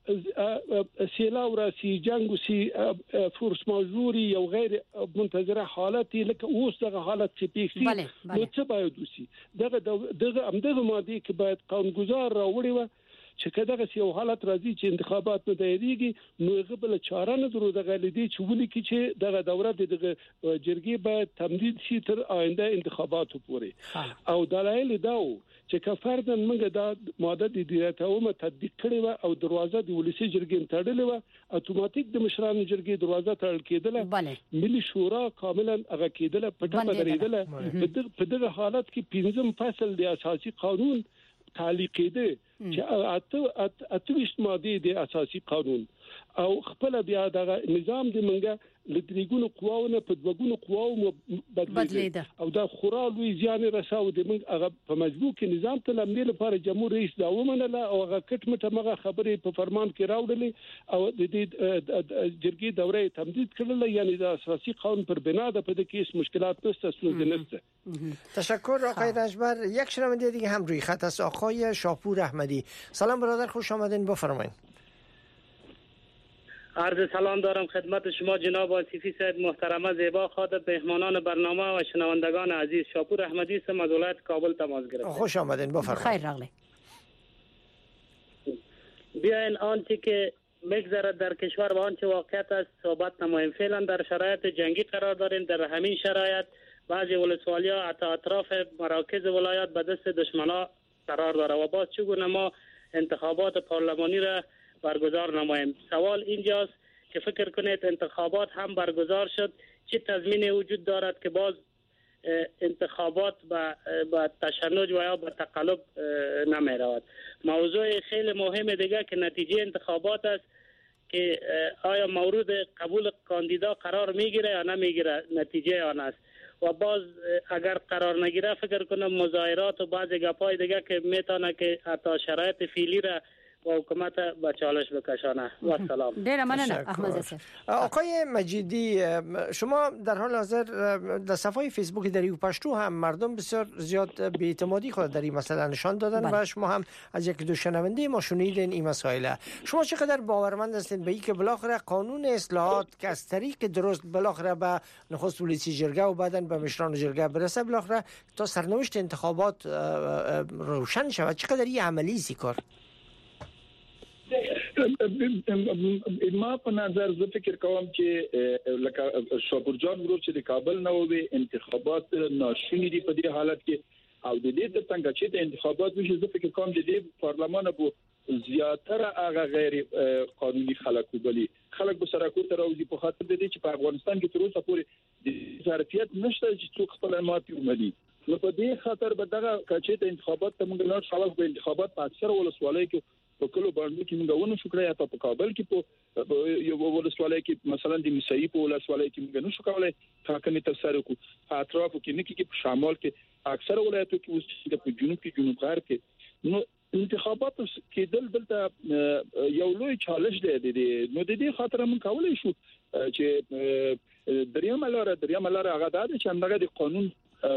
سیلاو راسي جنگ وسی فورس ماجوري یو غیر منتظره حالت لکه اوس دغه حالت چې پیښي نو څه باید وسی دغه دغه همدغه ماده کې باید قانونګذار راوړي و چې کله چې یو حالت راځي چې انتخابات نه دایریږي نو هغه بل چاره نه درو د غلطي چې ولي کې چې دغه دوره د جرګې به تمدید شي تر آینده انتخاباتو پورې او دلایل دا و چې کفردن موږ دا ماده د دیاتومه تطبیق کړې و او دروازه د ولسی جرګې تړلې و اتوماتیک د مشرانو جرګې دروازه تړل کېدله ملي شورا کاملا هغه کېدله پټه پدریدله په دغه حالت کې پنځم فصل د اساسي قانون تعلیق کېده چې اته اته ماده د اساسي قانون او خپل بیا دغه نظام د منګه لدریګونو قواونه په دوګونو قواو بدلیده او دا خورالوي ځان رساو د منګ هغه په مجبور کې نظام ته لمنې لپاره جمهور رئیس دا ومنله او هغه کټ مټه مغه خبرې په فرمان کې راوړلې او د دې جرګې دوره تمدید کړل یعنی د اساسي قانون پر بنا د په دې کې مشکلات نشته ستونزه نشته. تشکر آقای رجبر. یک شنونده دیگه هم روی خط است آقای شاپور احمدی. سلام برادر خوش آمدین بفرمایید. عرض سلام دارم خدمت شما جناب آصفی صاحب محترمه زیبا خاطب مهمانان برنامه و شنوندگان عزیز. شاپور احمدی هستم از ولایت کابل تماس گرفتم. خوش آمدین بفرمایید. خیر راغلی. بیاین آنچه که میگذرد در کشور و آنچه واقعیت است صحبت نماییم. فعلا در شرایط جنگی قرار داریم. در همین شرایط بعضی ولسوالی‌ها حتی اطراف مراکز ولایات به دست دشمنا قرار داره و باز چگونه ما انتخابات پارلمانی را برگزار نماییم. سوال اینجاست که فکر کنید انتخابات هم برگزار شد چه تضمینی وجود دارد که باز انتخابات با با تشنج و یا با تقلب نمی رود. موضوع خیلی مهم دیگه که نتیجه انتخابات است که آیا مورد قبول کاندیدا قرار میگیره یا نمیگیره نتیجه آن است و باز اگر قرار نگیره فکر کنم مظاهرات و بعضی گپای دیگه که میتونه که حتی شرایط فعلی را و حکومت به چالش بکشانه. و سلام. ډیره مننه احمد زسر. آقای مجیدی شما در حال حاضر در صفحه فیسبوک دریو پشتو هم مردم بسیار زیاد بی‌اعتمادی خود در این مسئله نشان دادن بله. و شما هم از یک دو شنونده ما شنیدین این مسائل. شما چقدر باورمند هستید به اینکه بالاخره قانون اصلاحات که از طریق درست بالاخره به نخست ولسی جرگه و بعداً به مشران جرگه برسه بالاخره تا سرنوشت انتخابات روشن شود چقدر این عملی سی کار؟ ما په نظر زه فکر کوم چې لکه شاپور جان ورو چې د کابل نه وي انتخابات ناشونی دي په دې حالت کې او د دې د څنګه چې د انتخابات وشي زه فکر کوم چې د پارلمان بو زیاتره هغه غیر قانوني خلک وبلي خلک به سره کوته راوځي په خاطر د دې چې په افغانستان کې تر اوسه پورې د ظرفیت نشته چې څوک خپل ماتي ومني. نو په دې خاطر به دغه کچې د انتخابات ته موږ نه شاوه په انتخابات په اکثر ولسوالۍ کې په کلو باندې کې موږ ونه شو کړی یا په کابل کې په یو ولسوالۍ کې مثلا د مسیحي په ولسوالۍ کې موږ نه شو کولای ټاکنې تر سره کو په اطرافو کې نه کې په شمال کې اکثر ولایتو کې اوس د جنوب کې جنوب غرب کې نو انتخابات کې دل دلته یو لوی چالش دی نو د دې خاطر موږ کولای شو چې دریم لاره دریم لاره هغه د چې همدغه د قانون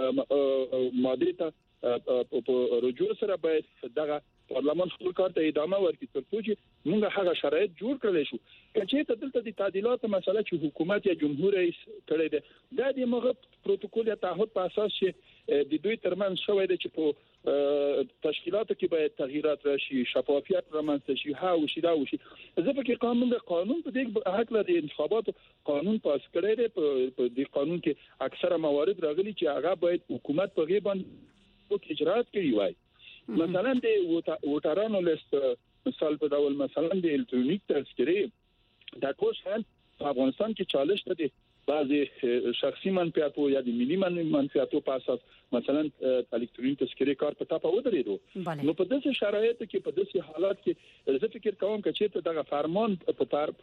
ماده ته په رجوع سره باید دغه پارلمان خپل کار ته ادامه ورکړي ترڅو چې موږ هغه شرایط جوړ کړل شو چې ته دلته د تعدیلات مسله چې حکومت یا جمهور رئیس کړی دی دا د موږ پروتوکول یا تعهد په اساس چې د دوی ترمنځ شوی دی چې په تشکیلاتو کې باید تغییرات راشي شفافیت رامنځته شي ها او شي دا او شي زه فکر کوم د قانون په دې حق له انتخاباتو قانون پاس کړی دی په دې قانون کې اکثره موارد راغلي چې هغه باید حکومت په غیبان اجرات کړي وای مثلا د ووټرانو لیست مثال په ډول مثلا د الکترونیک تذکرې د کوشن په افغانستان کې چالش ته بعضی شخصي منفعتو یا د ملي منفعتو په اساس مثلا الکترونیک تذکرې کار په تاپه ودرېدو نو په داسې شرایطو کې په داسې حالات کې زه فکر کوم چې دغه فرمان په پار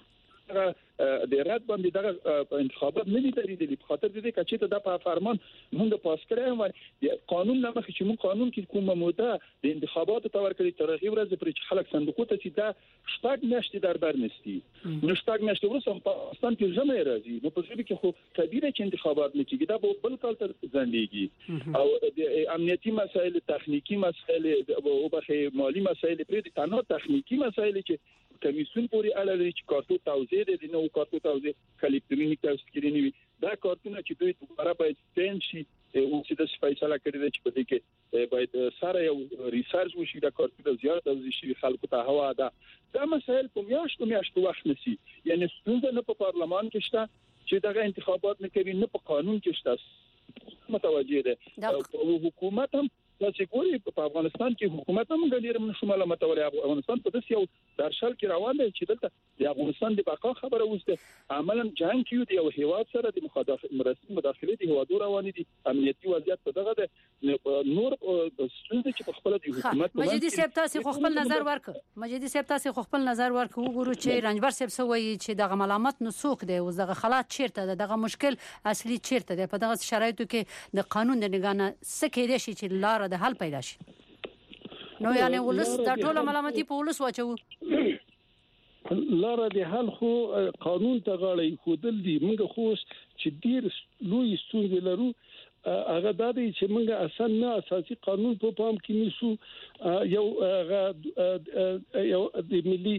د رات باندې دغه انتخابات نه دي تریدلي په خاطر دې چې ته د فرمان موږ پاس کړو و قانون نه مخکې چې موږ قانون کې کومه موده د انتخاباتو تور کړی ترغیب راځي پر چې خلک صندوقو ته چې دا شپږ میاشتې در بر نستي نو شپږ میاشتې وروسته په افغانستان کې ځمې راځي نو په دې کې خو کبیره چې انتخابات نه کیږي دا به بل کال تر ځندېږي او د امنیتي مسایل تخنیکی مسایل او بخې مالی مسایل پرې د تنها تخنیکی مسایل چې کمیسیون پوری اړه لري چې کارتو توزیع دي نو کارتو توزیع الکترونیک تذکرې نیوي دا کارتونه چې دوی دوباره باید سپین شي او چې د فیصله کړې ده چې په دې کې باید سره یو ریسرچ وشي د کارته زیات د شي خلکو ته هوا ده دا مسایل په میاشتو میاشتو وخت نسی یعنی ستونزه نه په پارلمان کې شته چې دغه انتخابات نه کوي نه په قانون کې شته متوجه ده او حکومت هم چې ګوري په افغانستان کې حکومت هم ګډیر من شماله متولي افغانستان په داس یو درشل کې روان دی چې دلته د افغانستان د بقا خبره وسته عملاً جنگ کیو دی او هیواد سره د مخالفت مداخله دي هوادو روان دي امنیتي وضعیت په دغه نور ستونزې چې په خپل د حکومت مجیدي صاحب تاسو خپل نظر ورک مجیدي صاحب تاسو خپل نظر ورک وګورو چې رنجبر صاحب سوي چې دغه ملامت نسوک دی او دغه خلاص چیرته ده دغه مشکل اصلي چیرته ده په دغه شرایطو کې د قانون د نگانه سکه دي چې لار د حل پیدا شي نو یعنی ولس د ټوله ملامتي په ولس واچو لاره د حل خو قانون ته غاړي خودل دي موږ خو چې ډیر لوی ستونزې لرو هغه د دې چې موږ اساس نه اساسي قانون په پام کې نیسو یو هغه یو د ملي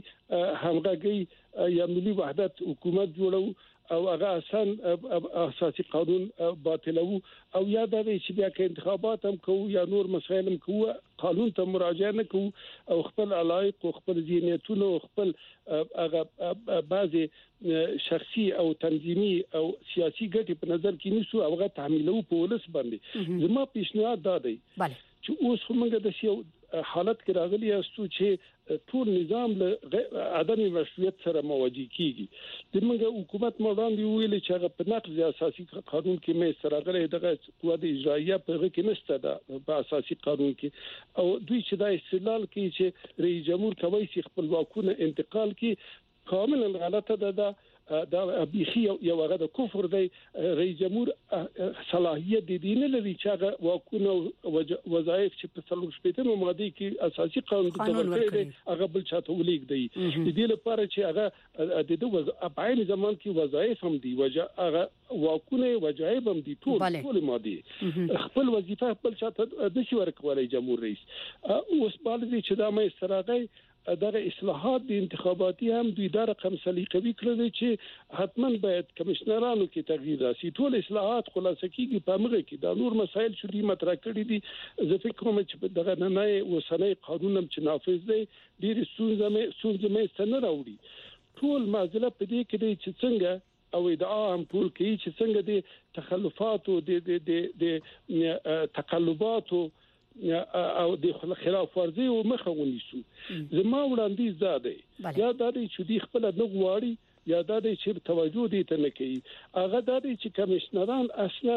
همغږي یا ملي وحدت حکومت جوړو او هغه اسان اساسي قانون باطلو او یا د چې بیا کې انتخابات هم کوو یا نور مسایل هم کوو قانون ته مراجعه نه کوو او خپل علایق او خپل ذهنیتونه او خپل هغه بعضي شخصي او تنظیمي او سیاسي ګټې په نظر کې نیسو او هغه تحمیلو په ولس باندې زما پیشنهاد دا دی چې اوس موږ د یو حالت کې راغلي یاستو چې ټول نظام له عدم مشروعیت سره مواجه کیږي د موږ حکومت مړاندې ویل چې هغه په نقض اساسي قانون کې مې سره غلې دغه قوت اجرائیه په هغه کې نشته ده په اساسي قانون کې او دوی چې دا استدلال کوي چې رئیس جمهور کوي چې خپل واکونه انتقال کوي کاملا غلطه ده ده دا بيخي یو هغه د کفر دی رئیس جمهور صلاحیت دي نه لري چې هغه واکونه وظایف چې په څلور شپږمه ماده کې اساسي قانون د تورې هغه بل چاته ولیک دی د دې لپاره چې هغه د دوه په عین زمان کې وظایف هم دي وجه هغه واکونه وجایب هم دي ټول ټول ماده خپل وظیفه خپل چاته د شي ورکولای جمهور رئیس اوس باندې چې دا مې استراغي دغه اصلاحات د انتخاباتي هم دوی د رقم سلیقوي کړل چې حتما باید کمشنرانو کې تغییر راسي ټول اصلاحات خلاصه کیږي په موږ کې دا نور مسایل چې دوی مطرح کړی دي زه فکر کوم چې دغه نه وسنۍ قانون هم چې نافذ دی ډیر ستونزې ستونزې ستنه راوړي ټول معضله په دې کې دی چې څنګه او ادعا هم ټول کوي چې څنګه د تخلفات او د د د تقلبات او د خلاف ورزي او مخه ونیسو زما وړاندیز دا دی یا دا دی چې دی خپل نه غواړي یا دا دی چې توجه دي ته نه کوي هغه دا دی چې کمشنران اصلا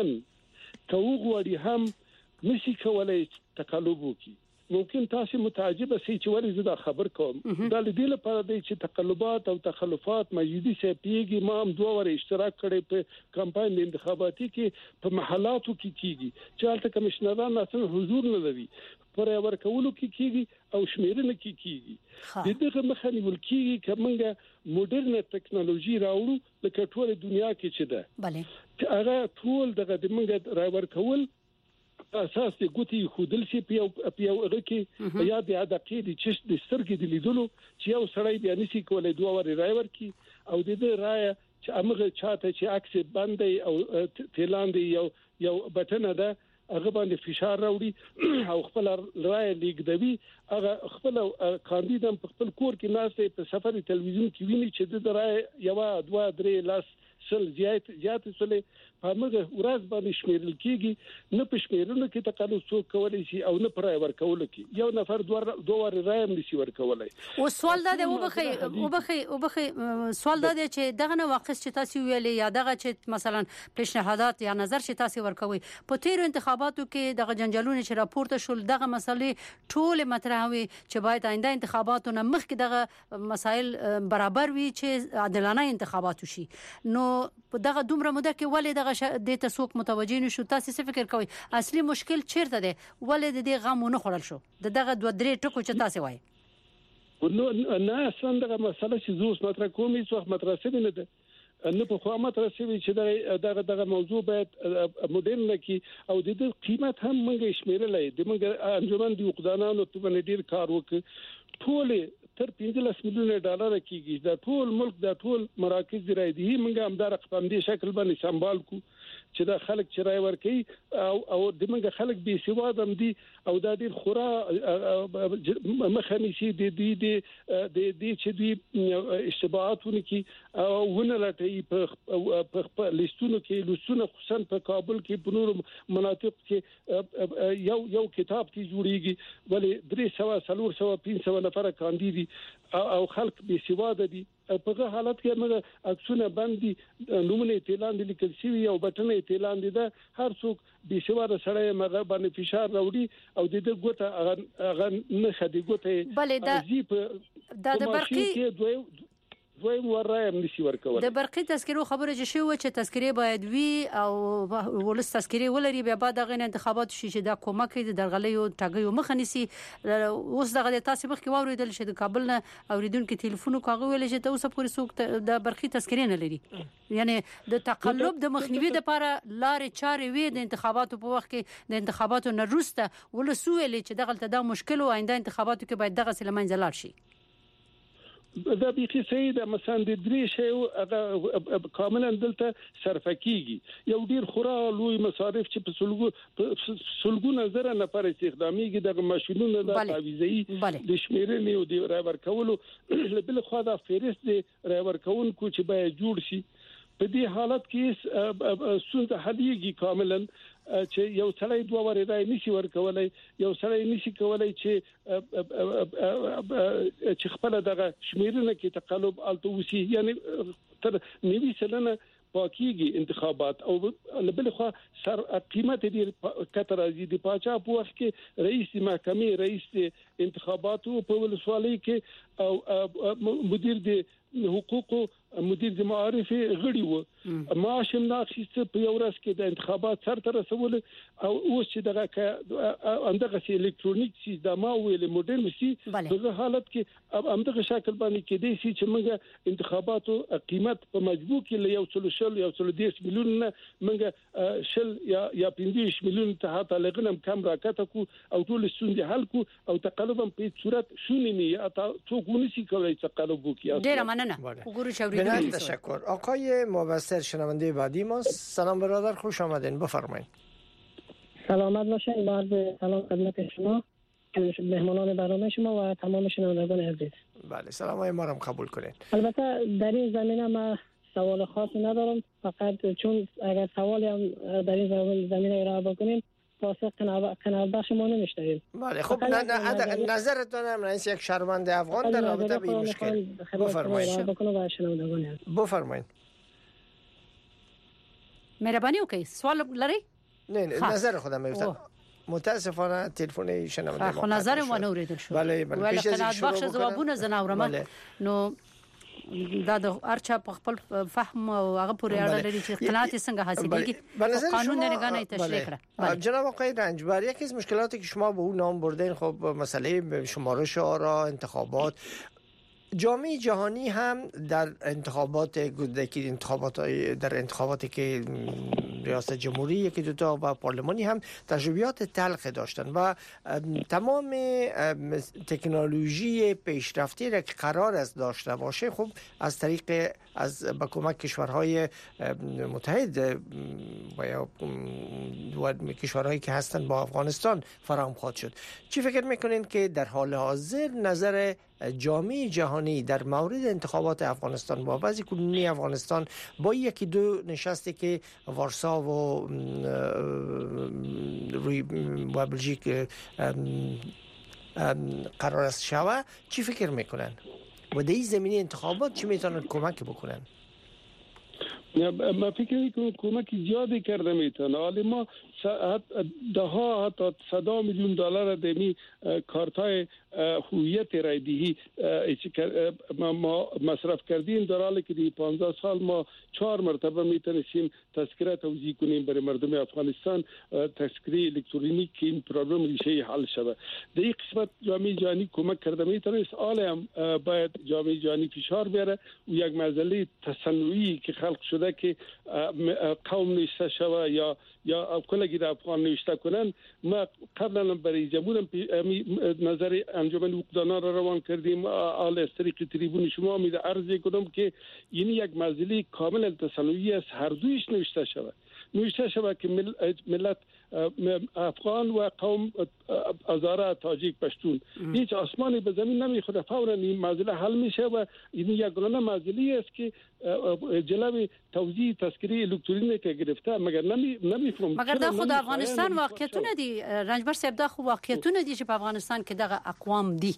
کوو غواړي هم نشي کولای تقلب وکړي ممکن تاسو متعجب شئ چې ولې زه دا خبر کوم دا د دې لپاره دی چې تقلبات او تخلفات مجیدي سپیږي ما هم دوه ور اشتراک کړی په کمپاین انتخاباتي کې په محلاتو کې کیږي چې البته کمشنران اصلا حضور نه لري پر ورکولو کې کیږي او شمیرنه کې کیږي د دغه مخه نیول کیږي کومه موډرن ټیکنالوژي راوړو لکه ټول دنیا کې چې ده بله هغه ټول دغه د موږ راي ورکول اساس د ګوتی خودل شي په په هغه کې یا د عدقې د چش د سترګې د لیدلو چې یو سړی بیا نشي کولای دوه ور رای ورکي او د دې رای چې امغه چاته چې عکس باندې او تلاندې یو یو بټنه ده هغه باندې فشار راوړي او خپل رای لیکدوي هغه خپل کاندیدان په خپل کور کې ناشته په سفر تلویزیون کې ویني چې د رای یو دوه درې لاس سل زیات زیات سلې په موږ ورځ باندې شمیرل کیږي نه په شمیرلو کې تقلص څوک کولای شي او نه پر ورکول کې یو نفر دوه دوه رای هم نشي ورکولای او سوال دا دی وبخي وبخي وبخي سوال دا دی چې دغه نه واقع چې تاسو ویلې یا دغه چې مثلا پیشنهادات یا نظر چې تاسو ورکوي په تیر انتخاباتو کې دغه جنجالونه چې راپورته شول دغه مسلې ټول مطرح وي چې باید آینده انتخاباتو نه مخکې دغه مسائل برابر وي چې عادلانه انتخابات وشي نو په دغه دومره موده کې ولې دغه د تاسو متوجه نشو تاسو څه فکر کوئ اصلي مشکل چیرته دی ولې د دې غم نه خړل شو دغه دوه درې ټکو چې تاسو وایي نو نه اصلا دغه مسله چې زوس مطرح کوم هیڅ وخت مطرح شوی نه ده نه په خو مطرح شوی چې دغه دغه موضوع باید مدرن کی او د دې قیمت هم موږ شمیرلې د موږ انجمن د وقدانانو په باندې ډیر کار وکړ ټول تر پنځلس میلیونه ډالر کېږي د ټول ملک د ټول مراکز رایدي موږ هم دا رقم دې شکل باندې سمبال کو چې د خلک چې رای ورکي او او د موږ خلک به سواد هم دي او دا ډیر خورا مخنیسي د دې د دې چې دوی اشتباهاتونه کې او ونه لټي په لیستونو کې لسونه خصوصا په کابل کې په نور مناطق کې یو یو کتاب کې جوړیږي ولې درې سوه څلور سوه پنځه سوه نفر کاندید او خلک به سواد دي په هغه حالت کې موږ عکسونه باندې نمونه اعلان دي لیکل شوی او بټنه اعلان دي دا هر څوک به سواد سره مغه باندې فشار راوړي او د دې ګوته هغه نه خدي ګوته بلې دا د برقي دوی ورایم نشي ورکول د برقي تذکرو خبره چې شو چې تذکره باید وي او ولس تذکره ولري به بعد غو انتخابات شي چې د کومک د درغلیو ټاګیو مخنيسي اوس دغه تاسو مخ کې واوریدل چې د کابل نه اوریدونکو ټلیفون کوغه ویل چې تاسو پورې څوک د برقي تذکره نه لري یعنی د تقلب د مخنیوي لپاره لارې چارې وي د انتخاباتو په وخت کې د انتخاباتو نه وروسته ولسوي چې دغه د مشکل او آینده انتخاباتو کې باید دغه سلمان جلال شي دا به سید مثلا د درې شی هغه کاملا دلته صرف کیږي یو ډیر خورا لوی مصارف چې په سلګو سلګو نظر نه پر استخداميږي د ماشينونو د تعویضي د شمیرنې او د رایور کولو بل خو دا فهرست د رایور کول کو چې باید جوړ شي په دې حالت کې سود حلیږي کاملا چې یو سړی دوه ورې راي نشي ورکولای یو سړی نشي کولای چې چې خپل دغه شمیرنه کې تقلب التوسی یعنی تر نوي سلنه پاکيږي انتخابات او بل خو سر قیمت ډیر کتر ازي د پاچا په وخت کې رئیس محکمې رئیس انتخاباتو په ولسوالۍ کې او مدیر د حقوقو مدیر د معارف غړي وو معاش ناقص په یو ورځ کې د انتخابات سر ته رسول او اوس چې دغه اندغه سي الکترونیک سیستم او ویل موډرن سي په حالت کې اندغه شکل باندې کې دي چې موږ انتخاباتو قیمت په مجبور کې یو څلور شل یو څلور دیش میلیون موږ شل یا یا پنځه میلیون ته حتی لغنم کم راکته کو او ټول ستونزې حل کو او تقلبم په صورت شونی نه اته څوک ونسي کولای تقلب وکړي ډیر مننه وګورو شاوري بنان تشکر. آقای مبصر شنونده بعدی ما. سلام برادر، خوش آمدین، بفرمایید. سلامت باشین. بعد سلام خدمت شما، مهمانان برنامه شما و تمام شنوندگان عزیز. بله، سلامای ما را قبول کنید. البته در این زمینه ما سوال خاصی ندارم، فقط چون اگر سوالی هم در این زمینه ارائه بکنیم واسه قناعت بخش ما نمیشتریم. بله خب نظرتون هم رئیس یک شهروند افغان در رابطه به این مشکل بفرمایید. بفرمایید. مهربانی اوکی سوال لري؟ نه نه نظر خودم میگفتم. متاسفانه تلفن شنونده ما. خب نظر ما نوریدل شد. بله بله. پیش از شروع بخش جوابونه زناورم نو دا د ارچا په خپل فهم او هغه پورې اړه لري چې قناعت څنګه حاصلېږي قانون نگاه تشریح کړه. جناب آقای رنجبر، یکی از مشکلاتی که شما به اون نام بردین خب مسئله شمارش آرا، انتخابات، جامعه جهانی هم در انتخابات گودکی انتخابات در انتخاباتی که ریاست جمهوری یکی دو تا و پارلمانی هم تجربیات تلخ داشتن و تمام تکنولوژی پیشرفتی را که قرار است داشته باشه خب از طریق از با کمک کشورهای متحد و یا کشورهایی که هستن با افغانستان فراهم خواهد شد. چی فکر میکنین که در حال حاضر نظر جامعه جهانی در مورد انتخابات افغانستان با وضع کنونی افغانستان با یکی دو نشستی که وارسا و روی و بلژیک قرار است شوه چی فکر میکنن و در این زمینه انتخابات چی میتونن کمک بکنن؟ ما فکر میکنم کمک زیادی کرده میتونه. حالا ما ده ها حتی صد میلیون دلار دمی کارتای هویت رایدهی ما مصرف کردیم در حالی که دی پانزده سال ما چهار مرتبه میتونستیم تذکره توزیع کنیم برای مردم افغانستان، تذکره الکترونیک که این پرابلم ریشه حل شده. در این قسمت جامعه جهانی کمک کرده میتونه. حالا هم باید جامعه جهانی فشار بیاره و یک مسئله تصنعی که خلق شده که قوم نشته شده یا یا کلگی که افغان نوشته کنن ما قبلا برای جمهورم نظر انجمن وکلان را روان کردیم. آل از طریق تریبون شما می عرض کنم که این یک مسئله کاملا تصنعی است، هر دویش نوشته شود نوشته شود که ملت افغان و قوم هزاره تاجیک پشتون هیچ آسمانی به زمین نمیخوره، فورا این مسئله حل میشه و این یگانه مسئله است که جلوی توزیع تذکره الکترونیکی که گرفته مگر نمی نمیفهم مگر دا خود افغانستان واقعیتونه دي رنجبر صاحب دا خو واقعیتونه دي چې په افغانستان کې دغه اقوام دي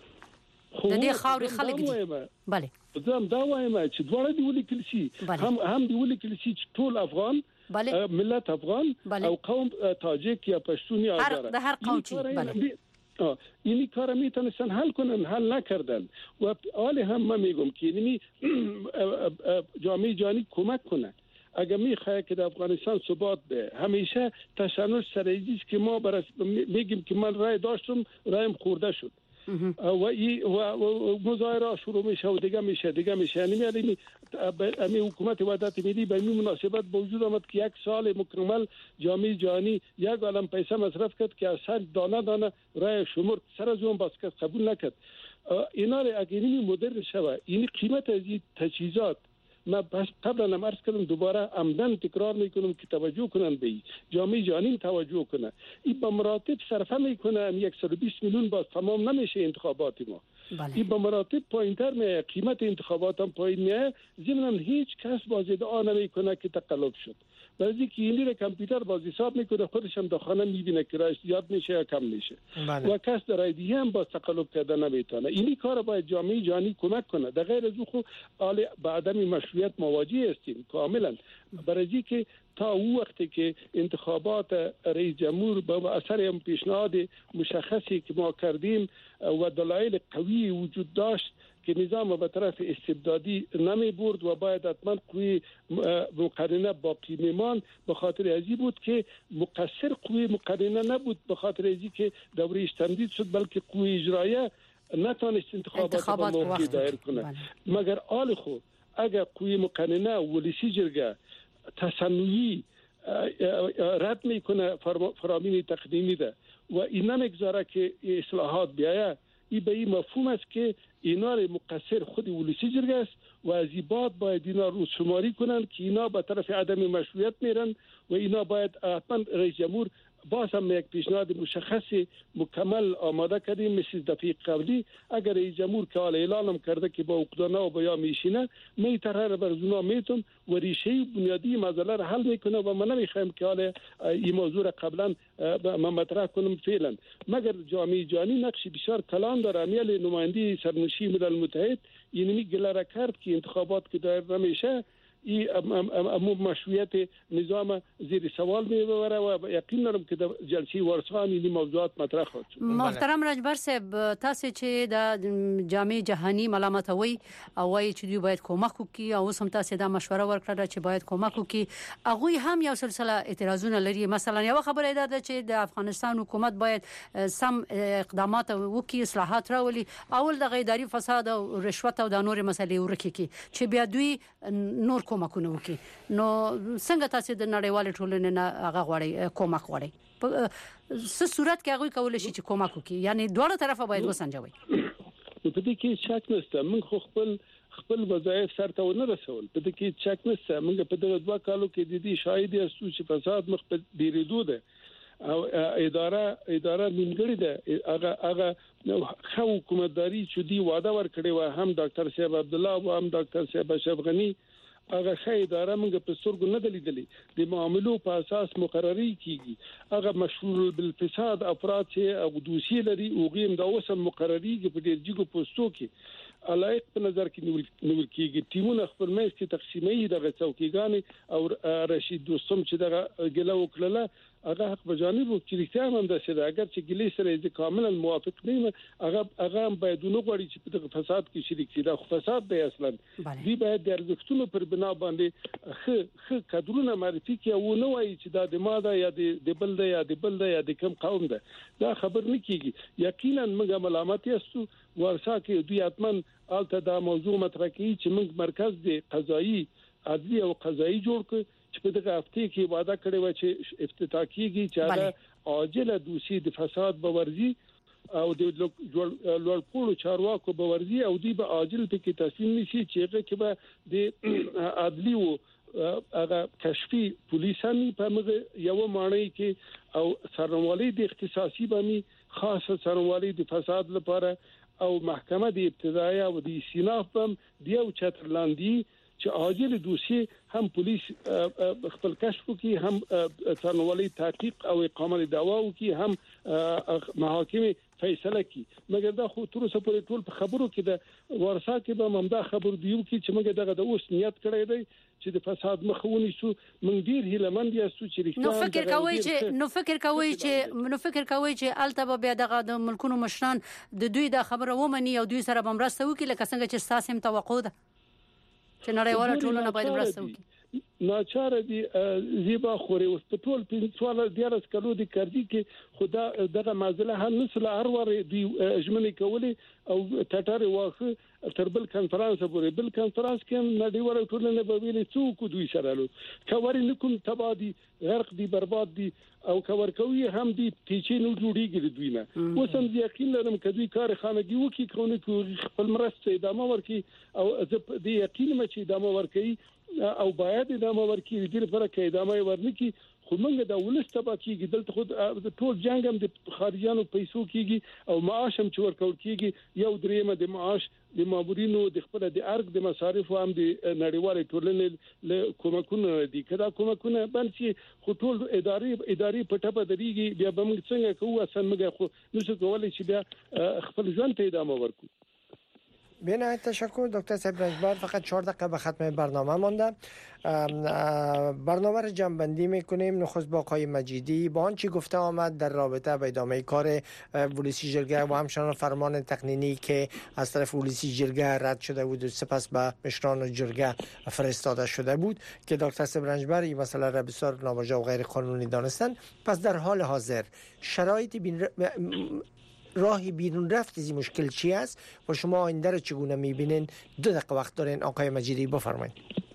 د دې خاورې خلک دي. بله زم دا وایم چې دواړه دی ولیکل شي، هم هم دی ولیکل شي چې ټول افغان بله. ملت افغان بله. او قوم تاجیک یا پشتونی آزاره هر هر قوم چی بله اینی کار میتونستن حل کنن، حل نکردن و حال هم من میگم که اینی جامعه جهانی کمک کنه. اگر میخواد که در افغانستان ثبات به همیشه تشنج سراییش که ما برای میگیم که من رای داشتم رایم خورده شد و ای و مظاهره شروع میشه و دیگه میشه دیگه میشه یعنی میگم امی حکومت وحدت ملی به این مناسبت با وجود آمد که یک سال مکمل جامعه جهانی یک عالم پیسه مصرف کرد که اصلا دانه دانه رای شمرد، سر از اون باسکت قبول نکرد. اینا را اگر این مدرن شود این قیمت از این تجهیزات ما بس قبلا هم عرض کردم دوباره عمدن تکرار میکنم که توجه کنن به جامعه جهانی توجه کنه. این به مراتب صرفه میکنه صد و بیست میلیون باز تمام نمیشه انتخابات ما. بله. این به مراتب پایینتر می قیمت انتخابات هم پایین میه، ضمن هیچ کس باز ادعا نمیکنه که تقلب شد. بعضی که اینی را کامپیوتر باز حساب میکنه خودش هم داخل میبینه که رایش زیاد میشه یا کم میشه. بله. و کس در ایدیه هم باز تقلب کرده نمیتونه. اینی کار باید جامعه جهانی کمک کنه. در غیر از او حال به عدم مشروعیت مواجه هستیم کاملا. برای که تا او وقتی که انتخابات رئیس جمهور با اثر پیشنهاد مشخصی که ما کردیم و دلایل قوی وجود داشت که نظام به طرف استبدادی نمی برد و باید حتما قوی مقننه باقی میمان، به خاطر ازی بود که مقصر قوی مقننه نبود، به خاطر ازی که دورهش تمدید شد بلکه قوی اجرایه نتونست انتخابات, انتخابات با موقع دایر کنه. بله. مگر آل خو اگر قوی مقننه ولسی جرگه تصنعی رد میکنه فرامین تقدیمی ده و این نمیگذاره که اصلاحات بیایه، این به این مفهوم است که اینا را مقصر خود ولسی جرگه است و از این بعد باید اینا رو شماری کنن که اینا به طرف عدم مشروعیت میرن و اینا باید حتما رئیس جمهور باز هم یک پیشنهاد مشخصی مکمل آماده کردیم مثل دفعه قبلی. اگر رئیس جمهور که حالا اعلانم کرده که با اقدانه و بیا میشینه می طرح را برزونا میتون و ریشه بنیادی مسئله را حل میکنه و من نمیخوایم که حالا این موضوع را قبلا من مطرح کنم فعلا. مگر جامعه جهانی نقش بسیار کلان داره. امیال نماینده سرنشین ملل متحد اینمی گله کرد که انتخابات که دایر نمیشه این مشروعیت نظام زیر سوال میبره و یقین دارم که در جلسه ورسان این موضوعات مطرح خواهد شد. محترم رنجبر صاحب تاسو چې د جامعه جهانی ملامتوي او وايي چې دوی باید کومک وکړي او هم تاسو دا مشوره ورکړه چې باید کومک وکړي، هغه هم یو سلسله اعتراضونه لري. مثلا یو خبره ده چې د افغانستان حکومت باید سم اقدامات وکړي، اصلاحات راولي، اول د غیداری فساد او رشوت او د نور مسلې ورکړي چې بیا دوی نور کومکونه وکړي. نو څنګه تاسو د نړیوال ټولنې نه هغه غواړي کومک غواړي په څه صورت کې هغه کول شي چې کومک وکړي؟ یعنی دواړه طرفه باید وسنجوي. په دې کې شک نشته، موږ خو خپل خپل وظایف سرته ونه رسول. په دې کې شک نشته، موږ په دغه دوه کالو کې د دې شاهد یو چې فساد مخ په ډیریدو ده او اداره اداره نیمګړې ده. هغه هغه خو حکومتداري چې دی وعده ورکړي و هم ډاکټر صاحب عبد الله او هم ډاکټر صاحب اشرف غنی هغه ښه اداره موږ په سترګو نه دلیدلې. د معاملو په اساس مقرري کیږي. هغه مشهور بالفساد افراد چې او دوسیې لري اوغیم د اوسم مقرري کې په ډیر جګو پوسټو کې علایق په نظر کې نیول کیږي. ټیمونه خپل مېز کې تقسیمي دغه څوکیګانې او رشید دوستم چې دغه ګله وکړه هغه حق بجانب چې رښتیا هم د سره اگر چې ګلی سره د کاملا موافق نه هغه هغه باید نو غوړي چې په دغه فساد کې شریک شي. دا فساد دی اصلا دی باید د ارزښتونو پر بنا باندې خ خ کډرونه معرفي کې او نو وایي چې دا د ماده یا د بل دی یا د بل دی یا د کوم قوم ده دا خبر نه کیږي. یقینا موږ ملامت یاستو ورسا کې دوی اتمن الته دا موضوع مطرح کوي چې موږ مرکز دی قضایي عدلی او قضایي جوړ کړ چې په دغه هفته کې وعده کړې و چې افتتاح کیږي چې هغه عاجله دوسي د فساد بورزي او د لوړپوړو چارواکو بورزي او دی به عاجل کې تصمیم نشي چې هغه کې به د عدلي او هغه کشفي پولیسانی په موږ یو معنی کې او سرنوالي د اختصاصي باندې خاصه سرنوالي د فساد لپاره او محکمه د ابتدایي او د استئناف په دیو چترلاندي چې عاجل دوسي هم پولیس خپل کشف کوي هم سرنوالي تحقیق او اقامه دعوا کوي هم محاکمه فیصله کوي مګر دا خو تر اوسه پورې ټول په خبرو کې د ورثه کې به ممدا خبر دیو کې چې موږ دغه د اوس نیت کړی دی چې د فساد مخونی شو موږ ډیر هیلمند یو چې رښتیا نو فکر کوي چې نو فکر کوي چې نو فکر کوي چې الته بیا دغه د ملکونو مشران د دوی د خبره ومني او دوی سره بمرسته وکړي لکه څنګه چې ساسم توقع ده چې نړیواله ټولنه باید مرسته وکړي ناچاره دي زیبا خوري او په ټول په څوال ډیرس کلو دي کړدي کې خدا دغه مازله هل نسل ارور دي اجمنې کولې او ټټاري واخه تربل کانفرنس پورې بل کانفرنس کې نړیواله ټولنه به ویلې څوک دوی سره له کوري نکوم تبادي غرق دي برباد دي او کور کوي هم دي پیچې نو جوړیږي دوی نه وسم یقین لرم کدوې کار خانګي وکي کونه کو خپل مرسته ادامه ورکي او د یقین مچ ادامه ورکي او باید ادامه ورکړي د لپاره کې ادامه ورنکي خو موږ د ولست تباکیږي دلته خو د ټول جنگ هم د خارجيانو پیسو کیږي او معاش هم چې ورکول کیږي یو دریمه د معاش د مامورینو د خپل د ارګ د مصارف هم د نړیوالې ټولنې له کومکونه دي کدا کومکونه باندې خو ټول اداري اداري پټه دريږي بیا به موږ څنګه کوو اصل موږ خو نشو کولای چې بیا خپل ژوند ته ادامه ورکړو. بنهایت تشکر دکتر صاحب رنجبر. فقط چهار دقیقه به ختم برنامه مانده. برنامه را جمع‌بندی میکنیم. نخست با آقای مجیدی با آنچه گفته آمد در رابطه با ادامه کار ولسی جرگه و همچنان فرمان تقنینی که از طرف ولسی جرگه رد شده بود و سپس به مشران جرگه فرستاده شده بود که دکتر صاحب رنجبر این مسئله را بسیار نابجا و غیر قانونی دانستند. پس در حال حاضر شرایط بین راهی بیرون رفت از این مشکل چی است و شما آینده رو چگونه میبینین؟ دو دقیقه وقت دارین آقای مجیدی بفرمایید.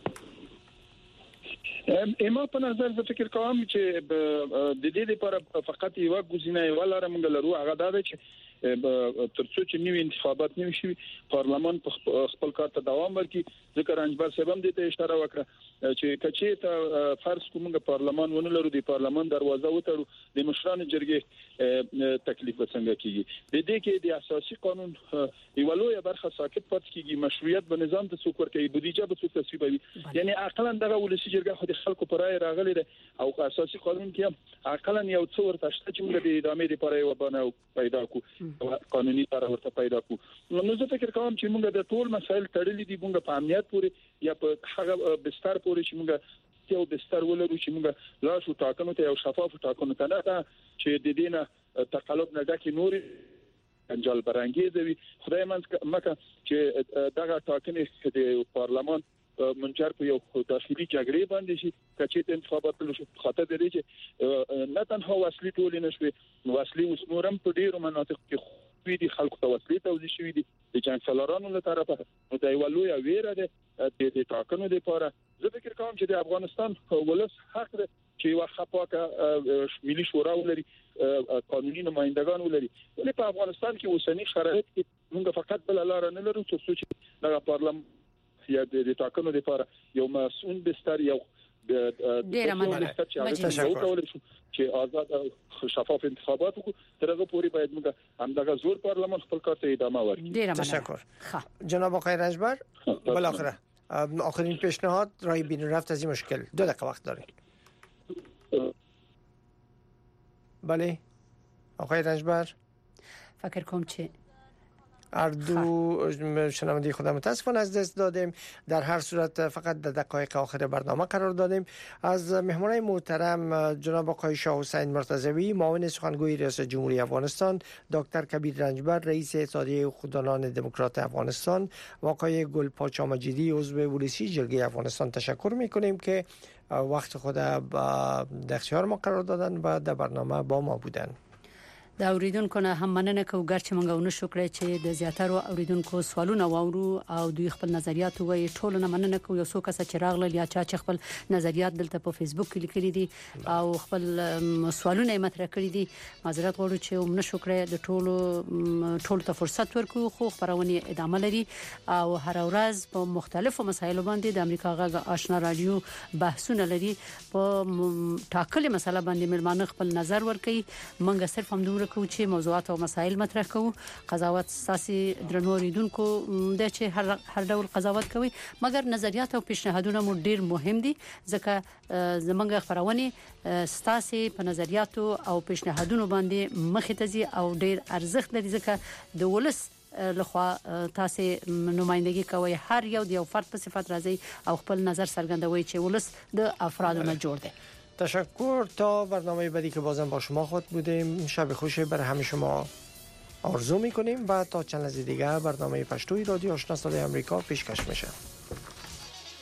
اما په نظر زه فکر کوم چې د دې لپاره فقط یو غوښنه یو لاره موږ لرو هغه دا ده چې ترڅو چې نوی انتخابات نوي شي پارلمان خپل کار ته دوام ورکړي. ځکه رنجبر صاحب هم دې ته اشاره وکړه چې کچې ته فرض کوم پارلمان ونه لرو د پارلمان دروازه وتړو د مشرانو جرګې تکلیف څنګه کیږي. د دې کې د اساسي قانون یو لوی برخه ساکت پات کیږي. مشروعیت به نظام ته څوک ورکوي بودیجه به څوک تصویبوي. یعنی عقلا دغه ولسی جرګه خو د خلکو پر رای راغلی ده او اساسي قانون کې عقلا یو څو ورته شته چې موږ د ادامې لپاره یو بنه پیدا کو قانوني طرح ورته پیدا کو. نو زه فکر کوم چې موږ د ټول مسایل تړلې دي موږ په امنیت پورې یا په هغه بستر پورې چې موږ یو بستر ولرو چې موږ لا شو ټاکنو ته یو شفاف ټاکنو ته نه چې د دینه تقلب نه ډکه نور انجال برانګیز وي. خدای مکه چې دغه ټاکنې د پارلمان منجر په یو داخلي جګړې باندې شي کچې د انتخاباتو لپاره خاطر دی چې نه تنها وسلې ټولې نشوي وسلې اوس نورم په ډیرو مناطق کې وی دي خلکو ته وسلې توزیع شوې دي د جنگ سالارانو له طرفه. نو دا یو لوی ویره ده د ټاکنو لپاره. زه فکر کوم چې د افغانستان ولس حق ده چې یو خپاکه ملي شورا ولري قانوني نمائندگان ولري. ولې په افغانستان کې اوسنی شرایط کې موږ فقط بل لار نه لرو چې د پارلمان یا د ټاکنو لپاره یو مسؤل بستر یو ډیره مننه تشکر چې آزاد او شفاف انتخابات وکړو. ترغه پوری باید موږ همدغه زور پارلمان خپل کار ته ادامه ورکړي. ډیره مننه. تشکر. جناب آقای رنجبر بالاخره آخرین پیشنهاد راه بیرون رفت از این مشکل. دو دقیقه وقت دارید. بله آقای رنجبر فکر کنم چه هر دو شنونده خودم متاسفانه از دست دادیم. در هر صورت فقط در دقایق آخر برنامه قرار دادیم. از مهمانان محترم جناب آقای شاه حسین مرتضوی معاون سخنگوی ریاست جمهوری افغانستان، دکتر کبیر رنجبر رئیس اتحادیه حقوقدانان دموکرات افغانستان و آقای گلپاچا مجیدی عضو ولسی جرگه افغانستان تشکر میکنیم که وقت خود با اختیار ما قرار دادن و در برنامه با ما بودن. د اوریدونکو نه هم مننه کوو ګرچې مونږ ونه شو کړی چې د زیاترو اوریدونکو سوالونه واورو او دوی خپل نظریات وایي. ټول نه مننه کوو. یو څو کس چې راغلل یا چا چې خپل نظریات دلته په فیسبوک کې لیکلي دي او خپل سوالونه مطرح کړي دي. معذرت غواړو چې موږ نشو کړی د ټولو ټول ته فرصت ورکړو، خو خبرونه ادامه لري او هر ورځ په مختلفو مسایلو باندې د امریکا غږ آشنا رادیو بحثونه لري. په ټاکلې مسله باندې ملمانه خپل نظر ورکړي. موږ صرف هم دوی کوو چې موضوعات او مسایل مطرح کوو. قضاوت ساسي درنو اوریدونکو د چې هر هر ډول قضاوت کوي، مګر نظریات او پیشنهادونه مو ډیر مهم دي ځکه زمونږ خبرونه ساسي په نظریاتو او پیشنهادونو باندې مخې ته ځي او ډیر ارزښت لري ځکه د ولس لخوا تاسو نمائندګي کوي. هر یو د یو فرد په صفت راځي او خپل نظر څرګندوي چې ولس د افرادو نه جوړ دی. تشکر. تا برنامه بعدی که بازم با شما خود بودیم. شب خوشی برای همه شما آرزو میکنیم و تا چند لحظه دیگه برنامه پشتوی رادیو آشنا صدای آمریکا پیشکش میشه.